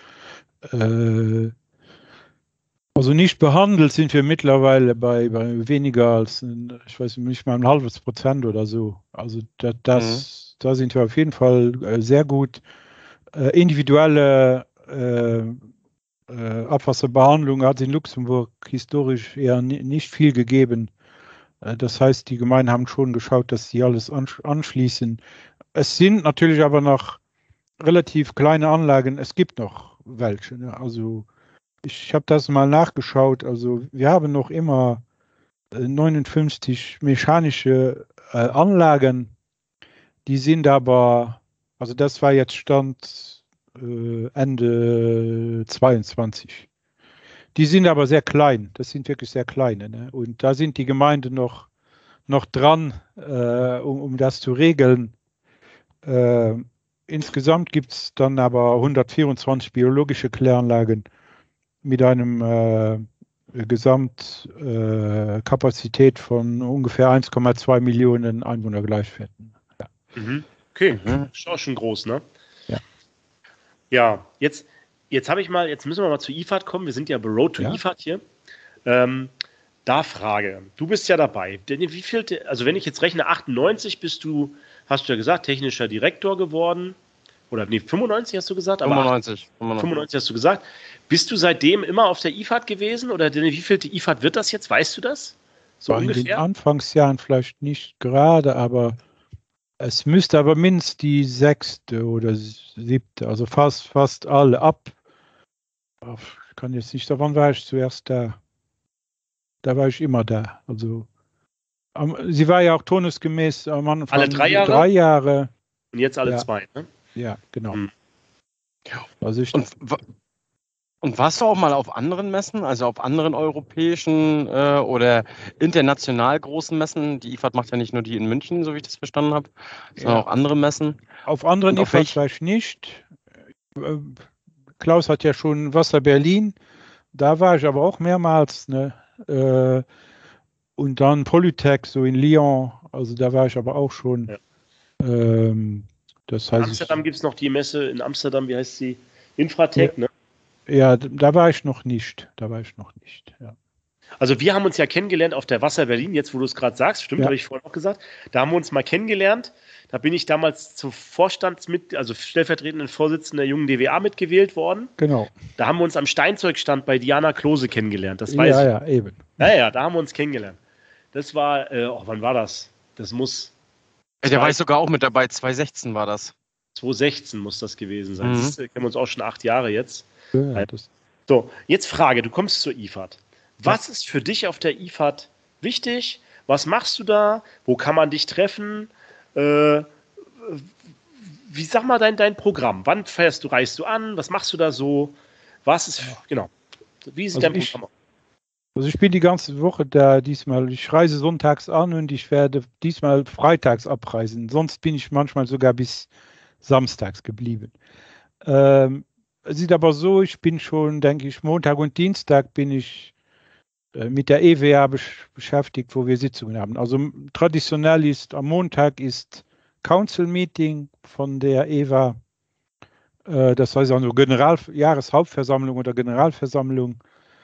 äh, also nicht behandelt sind wir mittlerweile bei, bei weniger als, ich weiß nicht mal ein halbes Prozent oder so. Also da, das, mhm. da sind wir auf jeden Fall äh, sehr gut. Äh, individuelle äh, äh, Abwasserbehandlung hat es in Luxemburg historisch eher ni- nicht viel gegeben. Äh, das heißt, die Gemeinden haben schon geschaut, dass sie alles ansch- anschließen. Es sind natürlich aber noch relativ kleine Anlagen. Es gibt noch welche. Ne? Also ich habe das mal nachgeschaut. Also wir haben noch immer äh, neunundfünfzig mechanische äh, Anlagen. Die sind aber, also das war jetzt Stand äh, Ende zweiundzwanzig. Die sind aber sehr klein. Das sind wirklich sehr kleine. Ne? Und da sind die Gemeinden noch, noch dran, äh, um, um das zu regeln. Äh, insgesamt gibt es dann aber hundertvierundzwanzig biologische Kläranlagen mit einem äh, Gesamtkapazität äh, von ungefähr eins Komma zwei Millionen Einwohnergleichwerten. Ja. Mhm. Okay, mhm. Ist auch schon groß, ne? Ja. Ja, jetzt, jetzt habe ich mal, jetzt müssen wir mal zu I F A D kommen. Wir sind ja bei Road to ja. I F A D hier. Ähm, da Frage, du bist ja dabei. Wie viel, also wenn ich jetzt rechne, achtundneunzig bist du, hast du ja gesagt, technischer Direktor geworden. Oder nee, fünfundneunzig hast du gesagt? Aber fünfundneunzig, fünfundneunzig. fünfundneunzig hast du gesagt. Bist du seitdem immer auf der I F A D gewesen? Oder wie vielte I F A D wird das jetzt? Weißt du das? So War ungefähr? In den Anfangsjahren vielleicht nicht gerade, aber es müsste aber mindestens die sechste oder siebte, also fast, fast alle ab. Ich kann jetzt nicht, davon war ich zuerst da. Da war ich immer da. Also sie war ja auch turnusgemäß am Anfang alle drei Jahre? Drei Jahre. Und jetzt alle ja. zwei, ne? Ja, genau. Hm. Also ich und, und warst du auch mal auf anderen Messen, also auf anderen europäischen äh, oder international großen Messen? Die I F A D macht ja nicht nur die in München, so wie ich das verstanden habe, sondern ja. auch andere Messen. Auf anderen I F A D war ich nicht. Klaus hat ja schon Wasser Berlin. da war ich aber auch mehrmals, ne? Äh, und dann Polytech, so in Lyon, also da war ich aber auch schon. Ja. Ähm, das In heißt, Amsterdam gibt es noch die Messe, in Amsterdam, wie heißt sie? Infratech, ja, ne? ja, da war ich noch nicht. Da war ich noch nicht, ja. Also wir haben uns ja kennengelernt auf der Wasser Berlin, jetzt wo du es gerade sagst, stimmt, Ja. habe ich vorhin auch gesagt. Da haben wir uns mal kennengelernt. Da bin ich damals zum Vorstandsmit, also stellvertretenden Vorsitzenden der jungen D W A mitgewählt worden. Genau. Da haben wir uns am Steinzeugstand bei Diana Klose kennengelernt. Das weiß Ja, ich. ja, eben. Naja, da haben wir uns kennengelernt. Das war, äh, oh, wann war das? Das muss Ja, der war ich sogar auch mit dabei, zwanzig sechzehn war das. zwanzig sechzehn muss das gewesen sein. Mhm. Siehst du, kennen wir uns auch schon acht Jahre jetzt. Ja, das, So, jetzt Frage, du kommst zur I F A D. Was ist für dich auf der I F A D wichtig? Was machst du da? Wo kann man dich treffen? Äh, wie sag mal dein, dein Programm? Wann fährst du, reist du an? Was machst du da so? Was ist, genau. Wie sieht Also dein ich- Programm aus? also ich bin die ganze Woche da diesmal. Ich reise sonntags an und ich werde diesmal freitags abreisen. Sonst bin ich manchmal sogar bis samstags geblieben. Ähm, es sieht aber so, ich bin schon, denke ich, Montag und Dienstag bin ich äh, mit der E W A besch beschäftigt, wo wir Sitzungen haben. Also m- traditionell ist am Montag ist Council Meeting von der E W A. Äh, das heißt also General Jahreshauptversammlung oder Generalversammlung.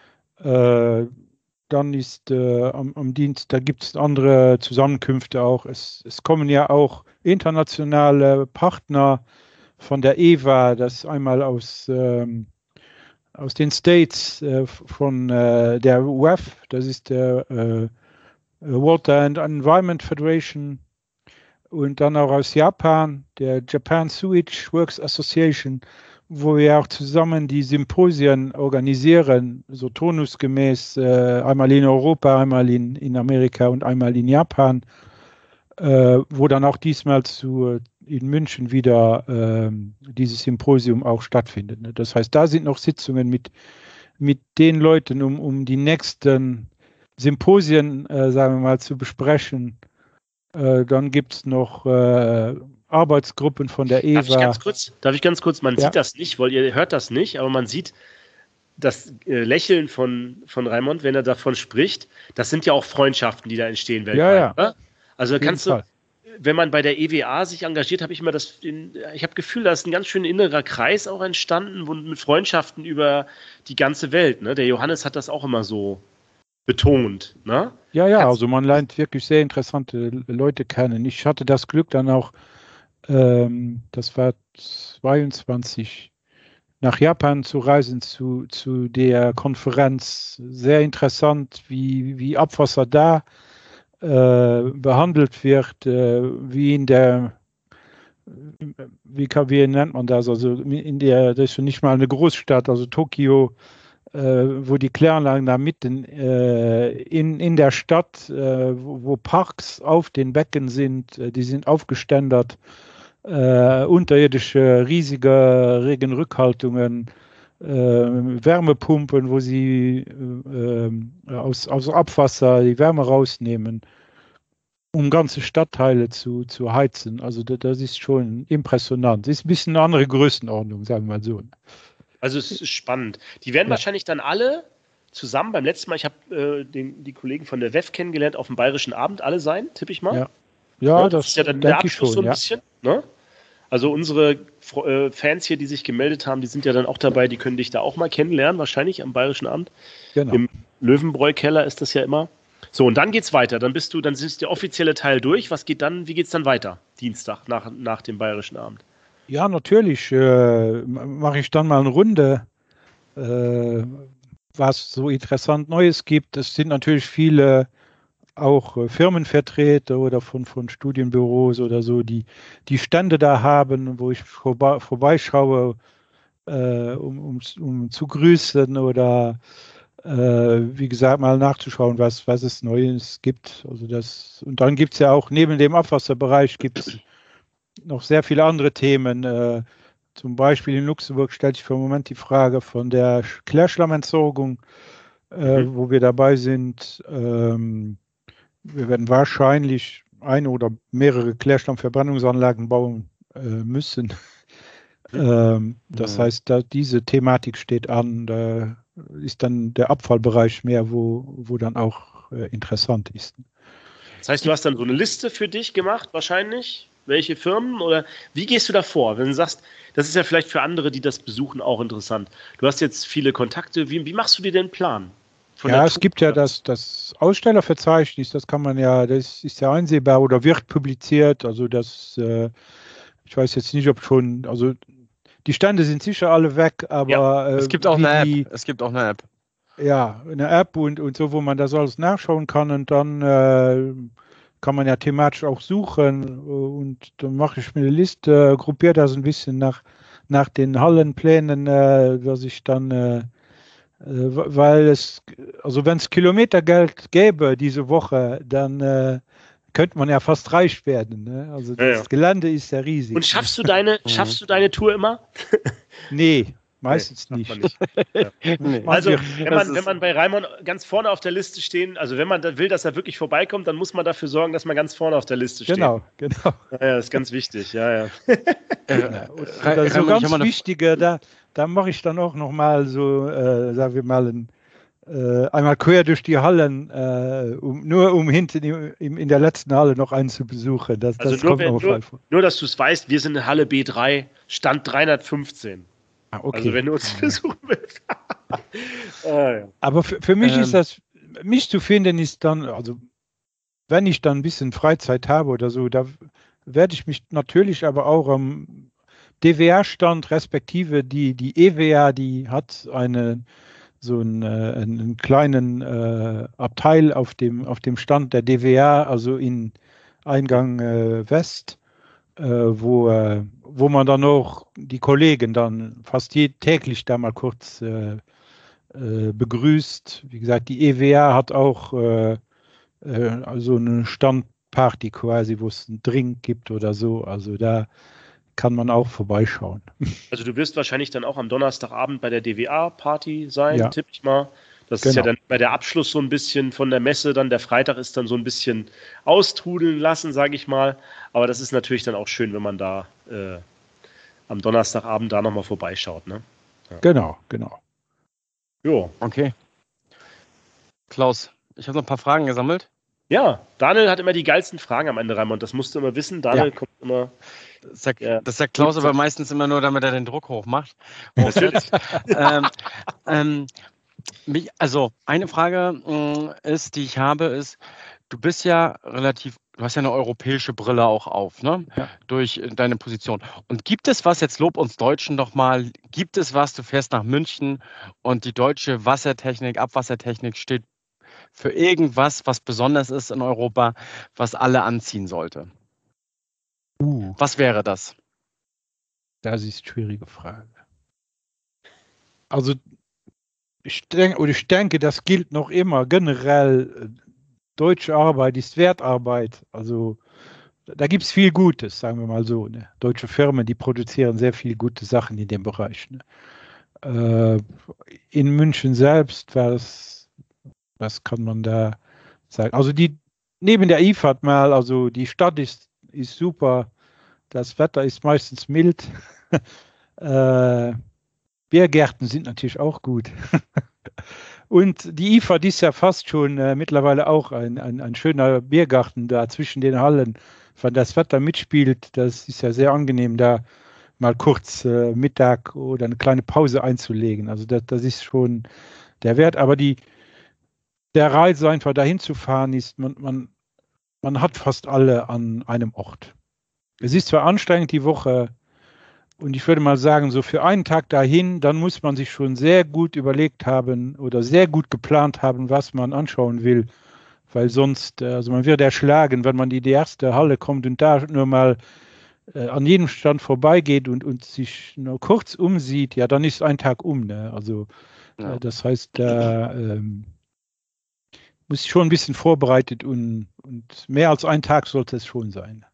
Äh, dann ist äh, am, am Dienst, da gibt es andere Zusammenkünfte auch. Es, es kommen ja auch internationale Partner von der E W A, das einmal aus, ähm, aus den States äh, von äh, der W E F, das ist der äh, Water and Environment Federation, und dann auch aus Japan, der Japan Sewage Works Association, wo wir auch zusammen die Symposien organisieren, so turnusgemäß, äh, einmal in Europa, einmal in, in Amerika und einmal in Japan, äh, wo dann auch diesmal zu, in München wieder äh, dieses Symposium auch stattfindet. Ne? Das heißt, da sind noch Sitzungen mit, mit den Leuten, um, um die nächsten Symposien, äh, sagen wir mal, zu besprechen. Äh, dann gibt es noch äh, Arbeitsgruppen von der Darf ich E W A. ganz kurz, darf ich ganz kurz, man Ja. sieht das nicht, weil ihr hört das nicht, aber man sieht das äh, Lächeln von, von Raimund, wenn er davon spricht. Das sind ja auch Freundschaften, die da entstehen weltweit. Ja, ja. Oder? Also Auf jeden kannst du, Fall. wenn man bei der E W A sich engagiert, habe ich immer das, ich habe Gefühl, da ist ein ganz schön innerer Kreis auch entstanden und mit Freundschaften über die ganze Welt. Ne? Der Johannes hat das auch immer so betont. Ne? Ja, ja, Kannst- also man lernt wirklich sehr interessante Leute kennen. Ich hatte das Glück dann auch, ähm, das war zweiundzwanzig, nach Japan zu reisen zu, zu der Konferenz. Sehr interessant, wie, wie Abwasser da äh, behandelt wird, äh, wie in der, wie, kann- wie nennt man das, also in der, das ist schon nicht mal eine Großstadt, also Tokio, äh, wo die Kläranlagen da mitten äh, in, in der Stadt, äh, wo, wo Parks auf den Becken sind, äh, die sind aufgeständert, äh, unterirdische riesige Regenrückhaltungen, äh, Wärmepumpen, wo sie äh, äh, aus, aus Abwasser die Wärme rausnehmen, um ganze Stadtteile zu, zu heizen. Also das, das ist schon impressionant. Das ist ein bisschen eine andere Größenordnung, sagen wir mal so. Also es ist spannend. Die werden Ja. wahrscheinlich dann alle zusammen beim letzten Mal, ich habe äh, den- die Kollegen von der W E F kennengelernt, auf dem Bayerischen Abend alle sein, tippe ich mal. Ja. Ja, Ne? das, ist ja dann der denke ich Abschluss schon, so ein ja. bisschen. Ne? Also unsere Fro- äh, Fans hier, die sich gemeldet haben, die sind ja dann auch dabei, die können dich da auch mal kennenlernen, wahrscheinlich am Bayerischen Abend. Genau. Im Löwenbräu-Keller ist das ja immer. So, und dann geht's weiter. Dann bist du, dann ist der offizielle Teil durch. Was geht dann, wie geht's dann weiter? Dienstag, nach, nach dem Bayerischen Abend. Ja, natürlich äh, mache ich dann mal eine Runde, äh, was so interessant Neues gibt. Es sind natürlich viele auch äh, Firmenvertreter oder von, von Studienbüros oder so, die die Stände da haben, wo ich vorbe vorbeischaue, äh, um, um, um zu grüßen oder äh, wie gesagt mal nachzuschauen, was, was es Neues gibt. Also das, und dann gibt es ja auch neben dem Abwasserbereich gibt es noch sehr viele andere Themen. Äh, zum Beispiel in Luxemburg stellt sich für den Moment die Frage von der Klärschlammentsorgung, äh, Mhm. wo wir dabei sind. Ähm, wir werden wahrscheinlich eine oder mehrere Klärschlammverbrennungsanlagen bauen äh, müssen. Ähm, das Mhm. heißt, da, diese Thematik steht an. Da ist dann der Abfallbereich mehr, wo, wo dann auch äh, interessant ist. Das heißt, du hast dann so eine Liste für dich gemacht, wahrscheinlich? Welche Firmen oder wie gehst du da vor? Wenn du sagst, das ist ja vielleicht für andere, die das besuchen, auch interessant. Du hast jetzt viele Kontakte. Wie, wie machst du dir den Plan? Von Ja, der es Tour? gibt ja das, das Ausstellerverzeichnis, das kann man ja, das ist ja einsehbar oder wird publiziert. Also das, äh, ich weiß jetzt nicht, ob schon, also die Stände sind sicher alle weg, aber äh, Es gibt auch wie eine die, App. Es gibt auch eine App. ja, eine App und, und so, wo man das alles nachschauen kann und dann äh, kann man ja thematisch auch suchen und dann mache ich mir eine Liste, äh, gruppiere das ein bisschen nach, nach den Hallenplänen, äh, dass ich dann, äh, äh, weil es, also wenn es Kilometergeld gäbe diese Woche, dann äh, könnte man ja fast reich werden. Ne? Also Ja, ja. das Gelände ist ja riesig. Und schaffst du deine, Mhm. schaffst du deine Tour immer? Nee, meistens Nee, nicht. schafft man nicht. Ja. Nee. Man Also, wird- wenn Das man, ist- wenn man bei Raimon ganz vorne auf der Liste stehen, also wenn man da will, dass er wirklich vorbeikommt, dann muss man dafür sorgen, dass man ganz vorne auf der Liste steht. Genau, genau. Ja, ja, das ist ganz wichtig, ja, ja. Äh, Ja, oder, Ra- oder so Raimund, ich ganz hab mal eine- wichtige, da, da mache ich dann auch nochmal so, äh, sagen wir mal, ein, äh, einmal quer durch die Hallen, äh, um, nur um hinten im, im, in der letzten Halle noch einen zu besuchen. Das, Also das nur, kommt wenn, noch nur, mal vor. nur, dass du es weißt, wir sind in Halle B drei, Stand dreihundertfünfzehn. Ah, okay. Also wenn du uns besuchen willst. ah, ja. Aber für, für mich Ähm. ist das, mich zu finden ist dann, also wenn ich dann ein bisschen Freizeit habe oder so, da werde ich mich natürlich aber auch am D W A-Stand respektive die, die E W A, die hat eine so einen, äh, einen kleinen äh, Abteil auf dem, auf dem Stand der D W A, also in Eingang äh, West, äh, wo, äh, wo man dann auch die Kollegen dann fast je, täglich da mal kurz äh, äh, begrüßt. Wie gesagt, die E W A hat auch äh, äh, also eine Standparty quasi, wo es einen Drink gibt oder so. Also da kann man auch vorbeischauen. Also du wirst wahrscheinlich dann auch am Donnerstagabend bei der D W A-Party sein, Ja. tippe ich mal. Das ist ja Genau. dann bei der Abschluss so ein bisschen von der Messe, dann der Freitag ist dann so ein bisschen austrudeln lassen, sage ich mal. Aber das ist natürlich dann auch schön, wenn man da äh, am Donnerstagabend da nochmal vorbeischaut. Ne? Genau, genau. Jo. Okay. Klaus, ich habe noch ein paar Fragen gesammelt. Ja, Daniel hat immer die geilsten Fragen am Ende, Raimund. Das musst du immer wissen. Daniel Ja. kommt immer. Das sagt, Ja. das sagt Klaus Gut. aber meistens immer nur, damit er den Druck hochmacht. Natürlich. ähm, ähm, mich, also eine Frage mh, ist, die ich habe, ist, du bist ja relativ, du hast ja eine europäische Brille auch auf, ne? Ja. Durch äh, deine Position. Und gibt es was, jetzt lob uns Deutschen doch mal, gibt es was, du fährst nach München und die deutsche Wassertechnik, Abwassertechnik steht für irgendwas, was besonders ist in Europa, was alle anziehen sollte? Uh, Was wäre das? das ist eine schwierige Frage. Also ich denke, oder ich denke, das gilt noch immer generell. äh, Deutsche Arbeit ist Wertarbeit. Also da gibt es viel Gutes, sagen wir mal so. Ne? Deutsche Firmen, die produzieren sehr viele gute Sachen in dem Bereich. Ne? Äh, in München selbst, was, was kann man da sagen? Also die neben der I F A D mal, also die Stadt ist, ist super, das Wetter ist meistens mild. äh, Biergärten sind natürlich auch gut. Und die I F A D ist ja fast schon äh, mittlerweile auch ein, ein, ein schöner Biergarten da zwischen den Hallen. Wenn das Wetter mitspielt, das ist ja sehr angenehm, da mal kurz äh, Mittag oder eine kleine Pause einzulegen. Also das, das ist schon der Wert. Aber die, der Reiz einfach dahin zu fahren ist, man, man, man hat fast alle an einem Ort. Es ist zwar anstrengend die Woche, und ich würde mal sagen, so für einen Tag dahin, dann muss man sich schon sehr gut überlegt haben oder sehr gut geplant haben, was man anschauen will. Weil sonst, äh, also man wird erschlagen, wenn man in die erste Halle kommt und da nur mal äh, an jedem Stand vorbeigeht und, und sich nur kurz umsieht, ja, dann ist ein Tag um. Ne? Also Ja. äh, das heißt, da ähm, muss ich schon ein bisschen vorbereitet und, und mehr als ein Tag sollte es schon sein.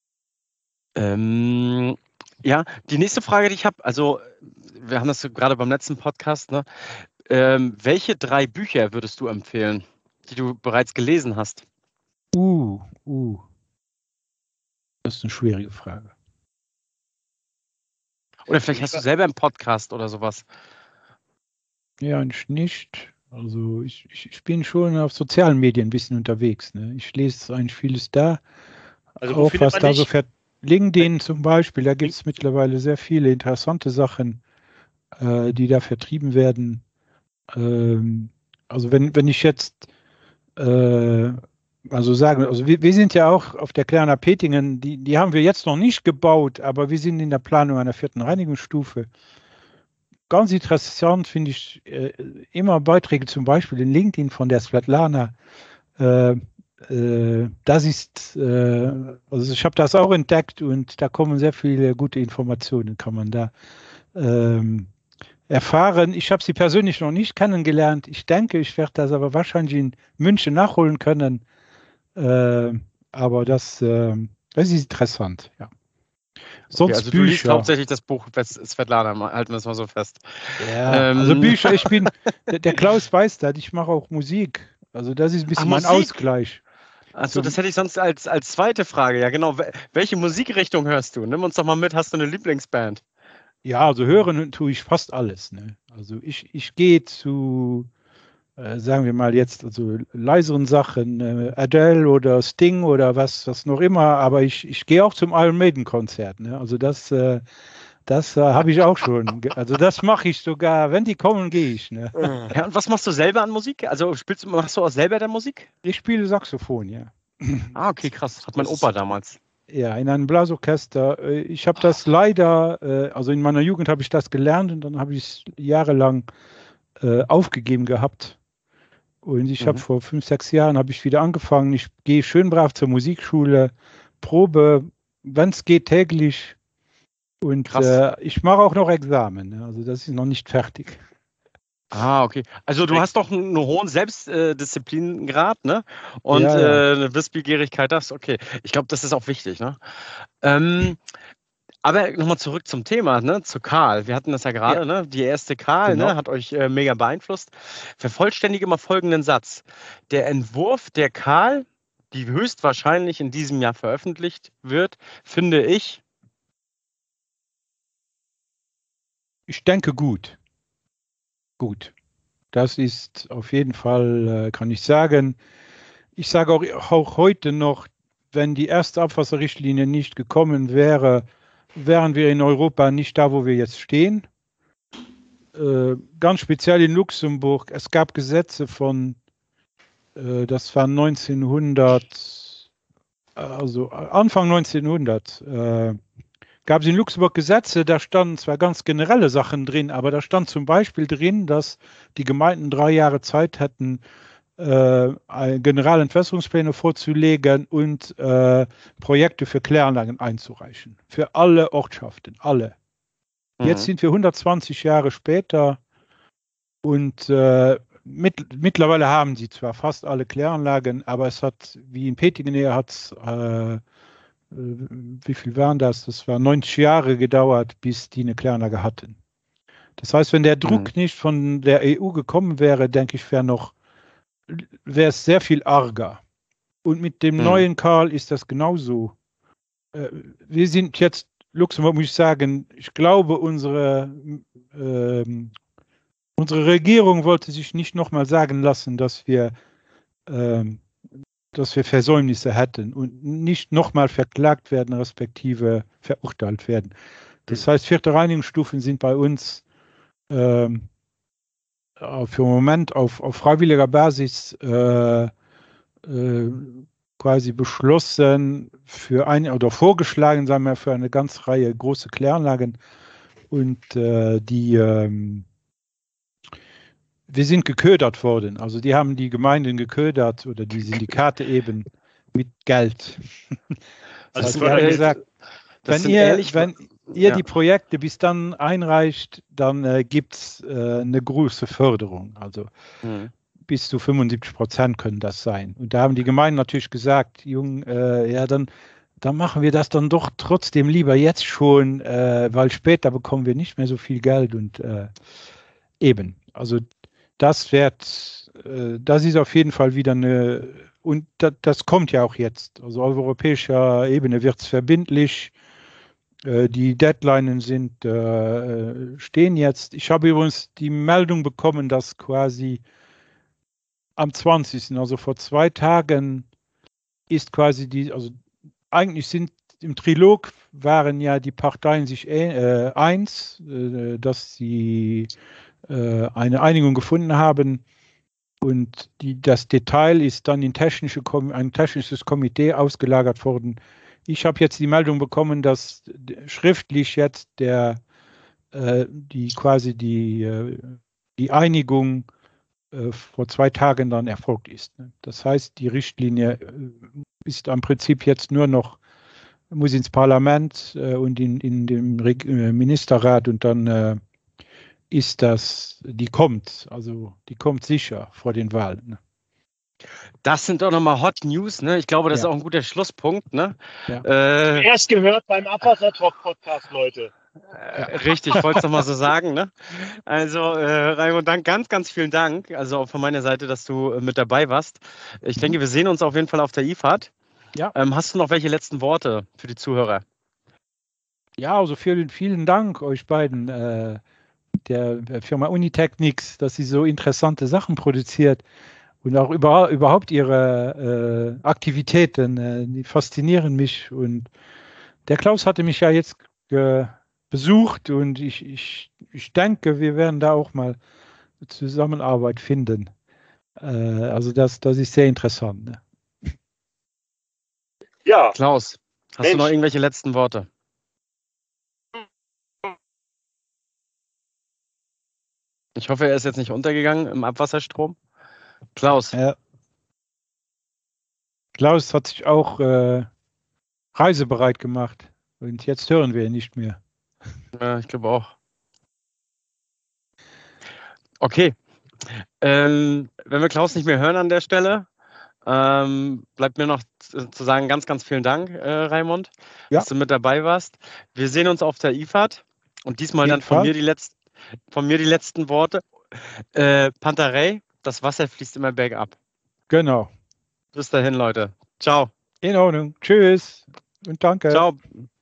Ähm, ja, die nächste Frage, die ich habe, also wir haben das so gerade beim letzten Podcast, ne? Ähm, welche drei Bücher würdest du empfehlen, die du bereits gelesen hast? Uh, uh. Das ist eine schwierige Frage. Oder vielleicht hast du selber einen Podcast oder sowas. Ja, ich nicht. Also ich, ich, ich bin schon auf sozialen Medien ein bisschen unterwegs. Ne? Ich lese eigentlich vieles da, Also wo auch findet was man da so dich? fährt. LinkedIn zum Beispiel, da gibt Link- es mittlerweile sehr viele interessante Sachen, äh, die da vertrieben werden. Ähm, also wenn, wenn ich jetzt äh, also sagen, also wir, wir sind ja auch auf der Klerner Petingen, die, die haben wir jetzt noch nicht gebaut, aber wir sind in der Planung einer vierten Reinigungsstufe. Ganz interessant finde ich äh, immer Beiträge zum Beispiel in LinkedIn von der Svetlana. Äh, äh, das ist, äh, also ich habe das auch entdeckt und da kommen sehr viele gute Informationen, kann man da ähm, erfahren. Ich habe sie persönlich noch nicht kennengelernt. Ich denke, ich werde das aber wahrscheinlich in München nachholen können. Äh, aber das, äh, das ist interessant, ja. Okay, Sonst also du liest Bücher. hauptsächlich das Buch Wes- Svetlana, mal- halten wir es mal so fest. Ja, also Ähm, Bücher, ich bin, der, der Klaus weiß das, ich mache auch Musik. Also das ist ein ah, bisschen mein Musik. Ausgleich. Achso, das Zum, hätte ich sonst als, als zweite Frage. Ja, genau. Wel- Welche Musikrichtung hörst du? Nimm uns doch mal mit. Hast du eine Lieblingsband? ja, also hören tue ich fast alles. Ne? Also ich, ich gehe zu, äh, sagen wir mal jetzt, also leiseren Sachen, äh, Adele oder Sting oder was, was noch immer, aber ich, ich gehe auch zum Iron Maiden Konzert. Ne? Also das, äh, das äh, habe ich auch schon. ge- Also das mache ich sogar, wenn die kommen, gehe ich. Ne? Ja, und was machst du selber an Musik? Also spielst du, machst du auch selber der Musik? Ich spiele Saxophon, ja. Ah, okay, krass. Hat mein Das ist Opa damals. Ja, in einem Blasorchester. Äh, Ich habe das leider, äh, also in meiner Jugend habe ich das gelernt und dann habe ich es jahrelang äh, aufgegeben gehabt. Und ich habe Mhm. vor fünf, sechs Jahren habe ich wieder angefangen. Ich gehe schön brav zur Musikschule, probe, wenn es geht, täglich. Und Krass. äh, ich mache auch noch Examen. Ne? Also das ist noch nicht fertig. Ah, okay. Also du Respekt. hast doch einen hohen Selbstdisziplingrad, ne? Und Ja, äh, ja, eine Wissbegierigkeit, das, okay. Ich glaube, das ist auch wichtig, ne? Ähm, aber nochmal zurück zum Thema, ne? Zu Karl. Wir hatten das ja ja, gerade, ne? Die erste Karl, ne? genau. Hat euch äh, mega beeinflusst. Vervollständige mal folgenden Satz. Der Entwurf der Karl, die höchstwahrscheinlich in diesem Jahr veröffentlicht wird, finde ich. Ich denke gut, gut. Das ist auf jeden Fall, äh, kann ich sagen. Ich sage auch, auch heute noch, wenn die erste Abwasserrichtlinie nicht gekommen wäre, wären wir in Europa nicht da, wo wir jetzt stehen. Äh, ganz speziell in Luxemburg. Es gab Gesetze von, äh, das war neunzehnhundert, also Anfang neunzehnhundert, äh, gab es in Luxemburg Gesetze, da standen zwar ganz generelle Sachen drin, aber da stand zum Beispiel drin, dass die Gemeinden drei Jahre Zeit hätten, äh, Generalentwässerungspläne vorzulegen und äh, Projekte für Kläranlagen einzureichen. Für alle Ortschaften, alle. Jetzt Mhm. sind wir hundertzwanzig Jahre später und äh, mit, mittlerweile haben sie zwar fast alle Kläranlagen, aber es hat, wie in Petingene, hat es, äh, äh, wie viel waren das? Das war neunzig Jahre gedauert, bis die eine Kläranlage hatten. Das heißt, wenn der Mhm. Druck nicht von der E U gekommen wäre, denke ich, wäre noch, wäre es sehr viel arger. Und mit dem Mhm. neuen Karl ist das genauso. Äh, wir sind jetzt, Luxemburg muss ich sagen, ich glaube, unsere, ähm, unsere Regierung wollte sich nicht nochmal sagen lassen, dass wir, ähm, dass wir Versäumnisse hätten und nicht nochmal verklagt werden, respektive verurteilt werden. Das Hm. heißt, vierte Reinigungsstufen sind bei uns ähm, für den Moment auf, auf freiwilliger Basis äh, äh, quasi beschlossen für ein oder vorgeschlagen, sagen wir, für eine ganze Reihe große Kläranlagen. Und äh, die, ähm, wir sind geködert worden. Also die haben die Gemeinden geködert oder die Syndikate eben mit Geld. Das Also Das heißt, sind, die haben Fördergeld, gesagt, das wenn sind ihr, ehrlich, wenn ihr ja. die Projekte bis dann einreicht, dann äh, gibt es äh, eine große Förderung. Also Mhm. bis zu fünfundsiebzig Prozent können das sein. Und da haben die Gemeinden natürlich gesagt, Jung, äh, ja, dann, dann machen wir das dann doch trotzdem lieber jetzt schon, äh, weil später bekommen wir nicht mehr so viel Geld und äh, eben. Also das wird, äh, das ist auf jeden Fall wieder eine, und da, das kommt ja auch jetzt. Also auf europäischer Ebene wird es verbindlich. Äh, die Deadlines sind, äh, stehen jetzt. Ich habe übrigens die Meldung bekommen, dass quasi am zwanzigsten, also vor zwei Tagen, ist quasi die, also eigentlich sind im Trilog waren ja die Parteien sich äh, eins, äh, dass sie äh, eine Einigung gefunden haben und die, das Detail ist dann in technische, ein technisches Komitee ausgelagert worden. Ich habe jetzt die Meldung bekommen, dass schriftlich jetzt der, äh, die quasi die, äh, die Einigung äh, vor zwei Tagen dann erfolgt ist. Das heißt, die Richtlinie äh, ist im Prinzip jetzt nur noch, muss ins Parlament äh, und in, in den Reg äh, Ministerrat und dann äh, ist das, die kommt, also die kommt sicher vor den Wahlen. Ne? Das sind doch nochmal Hot News, ne? Ich glaube, das Ja. ist auch ein guter Schlusspunkt, ne? Ja. Äh, Erst gehört beim Abwassertalk-Podcast, Leute. äh, richtig, ich wollte es nochmal so sagen, ne? Also, äh, Raimund, dann ganz, ganz vielen Dank, also auch von meiner Seite, dass du äh, mit dabei warst. Ich denke, wir sehen uns auf jeden Fall auf der I F A D. Ja. Ähm, hast du noch welche letzten Worte für die Zuhörer? Ja, also vielen, vielen Dank euch beiden, äh, der Firma Unitechnics, dass sie so interessante Sachen produziert und auch über, überhaupt ihre äh, Aktivitäten, äh, die faszinieren mich. Und der Klaus hatte mich ja jetzt äh, besucht und ich, ich, ich denke, wir werden da auch mal Zusammenarbeit finden. Äh, also das, das ist sehr interessant. Ne? Ja. Klaus, hast Mensch. du noch irgendwelche letzten Worte? Ich hoffe, er ist jetzt nicht untergegangen im Abwasserstrom. Klaus. Ja. Klaus hat sich auch äh, reisebereit gemacht und jetzt hören wir ihn nicht mehr. Ja, ich glaube auch. Okay. Ähm, wenn wir Klaus nicht mehr hören an der Stelle, ähm, bleibt mir noch zu, zu sagen, ganz, ganz vielen Dank, äh, Raimund, Ja. dass du mit dabei warst. Wir sehen uns auf der I F A D und diesmal dann von mir, die letzten, von mir die letzten Worte. Äh, Pantarei, das Wasser fließt immer bergab. Genau. Bis dahin, Leute. Ciao. In Ordnung. Tschüss und danke. Ciao.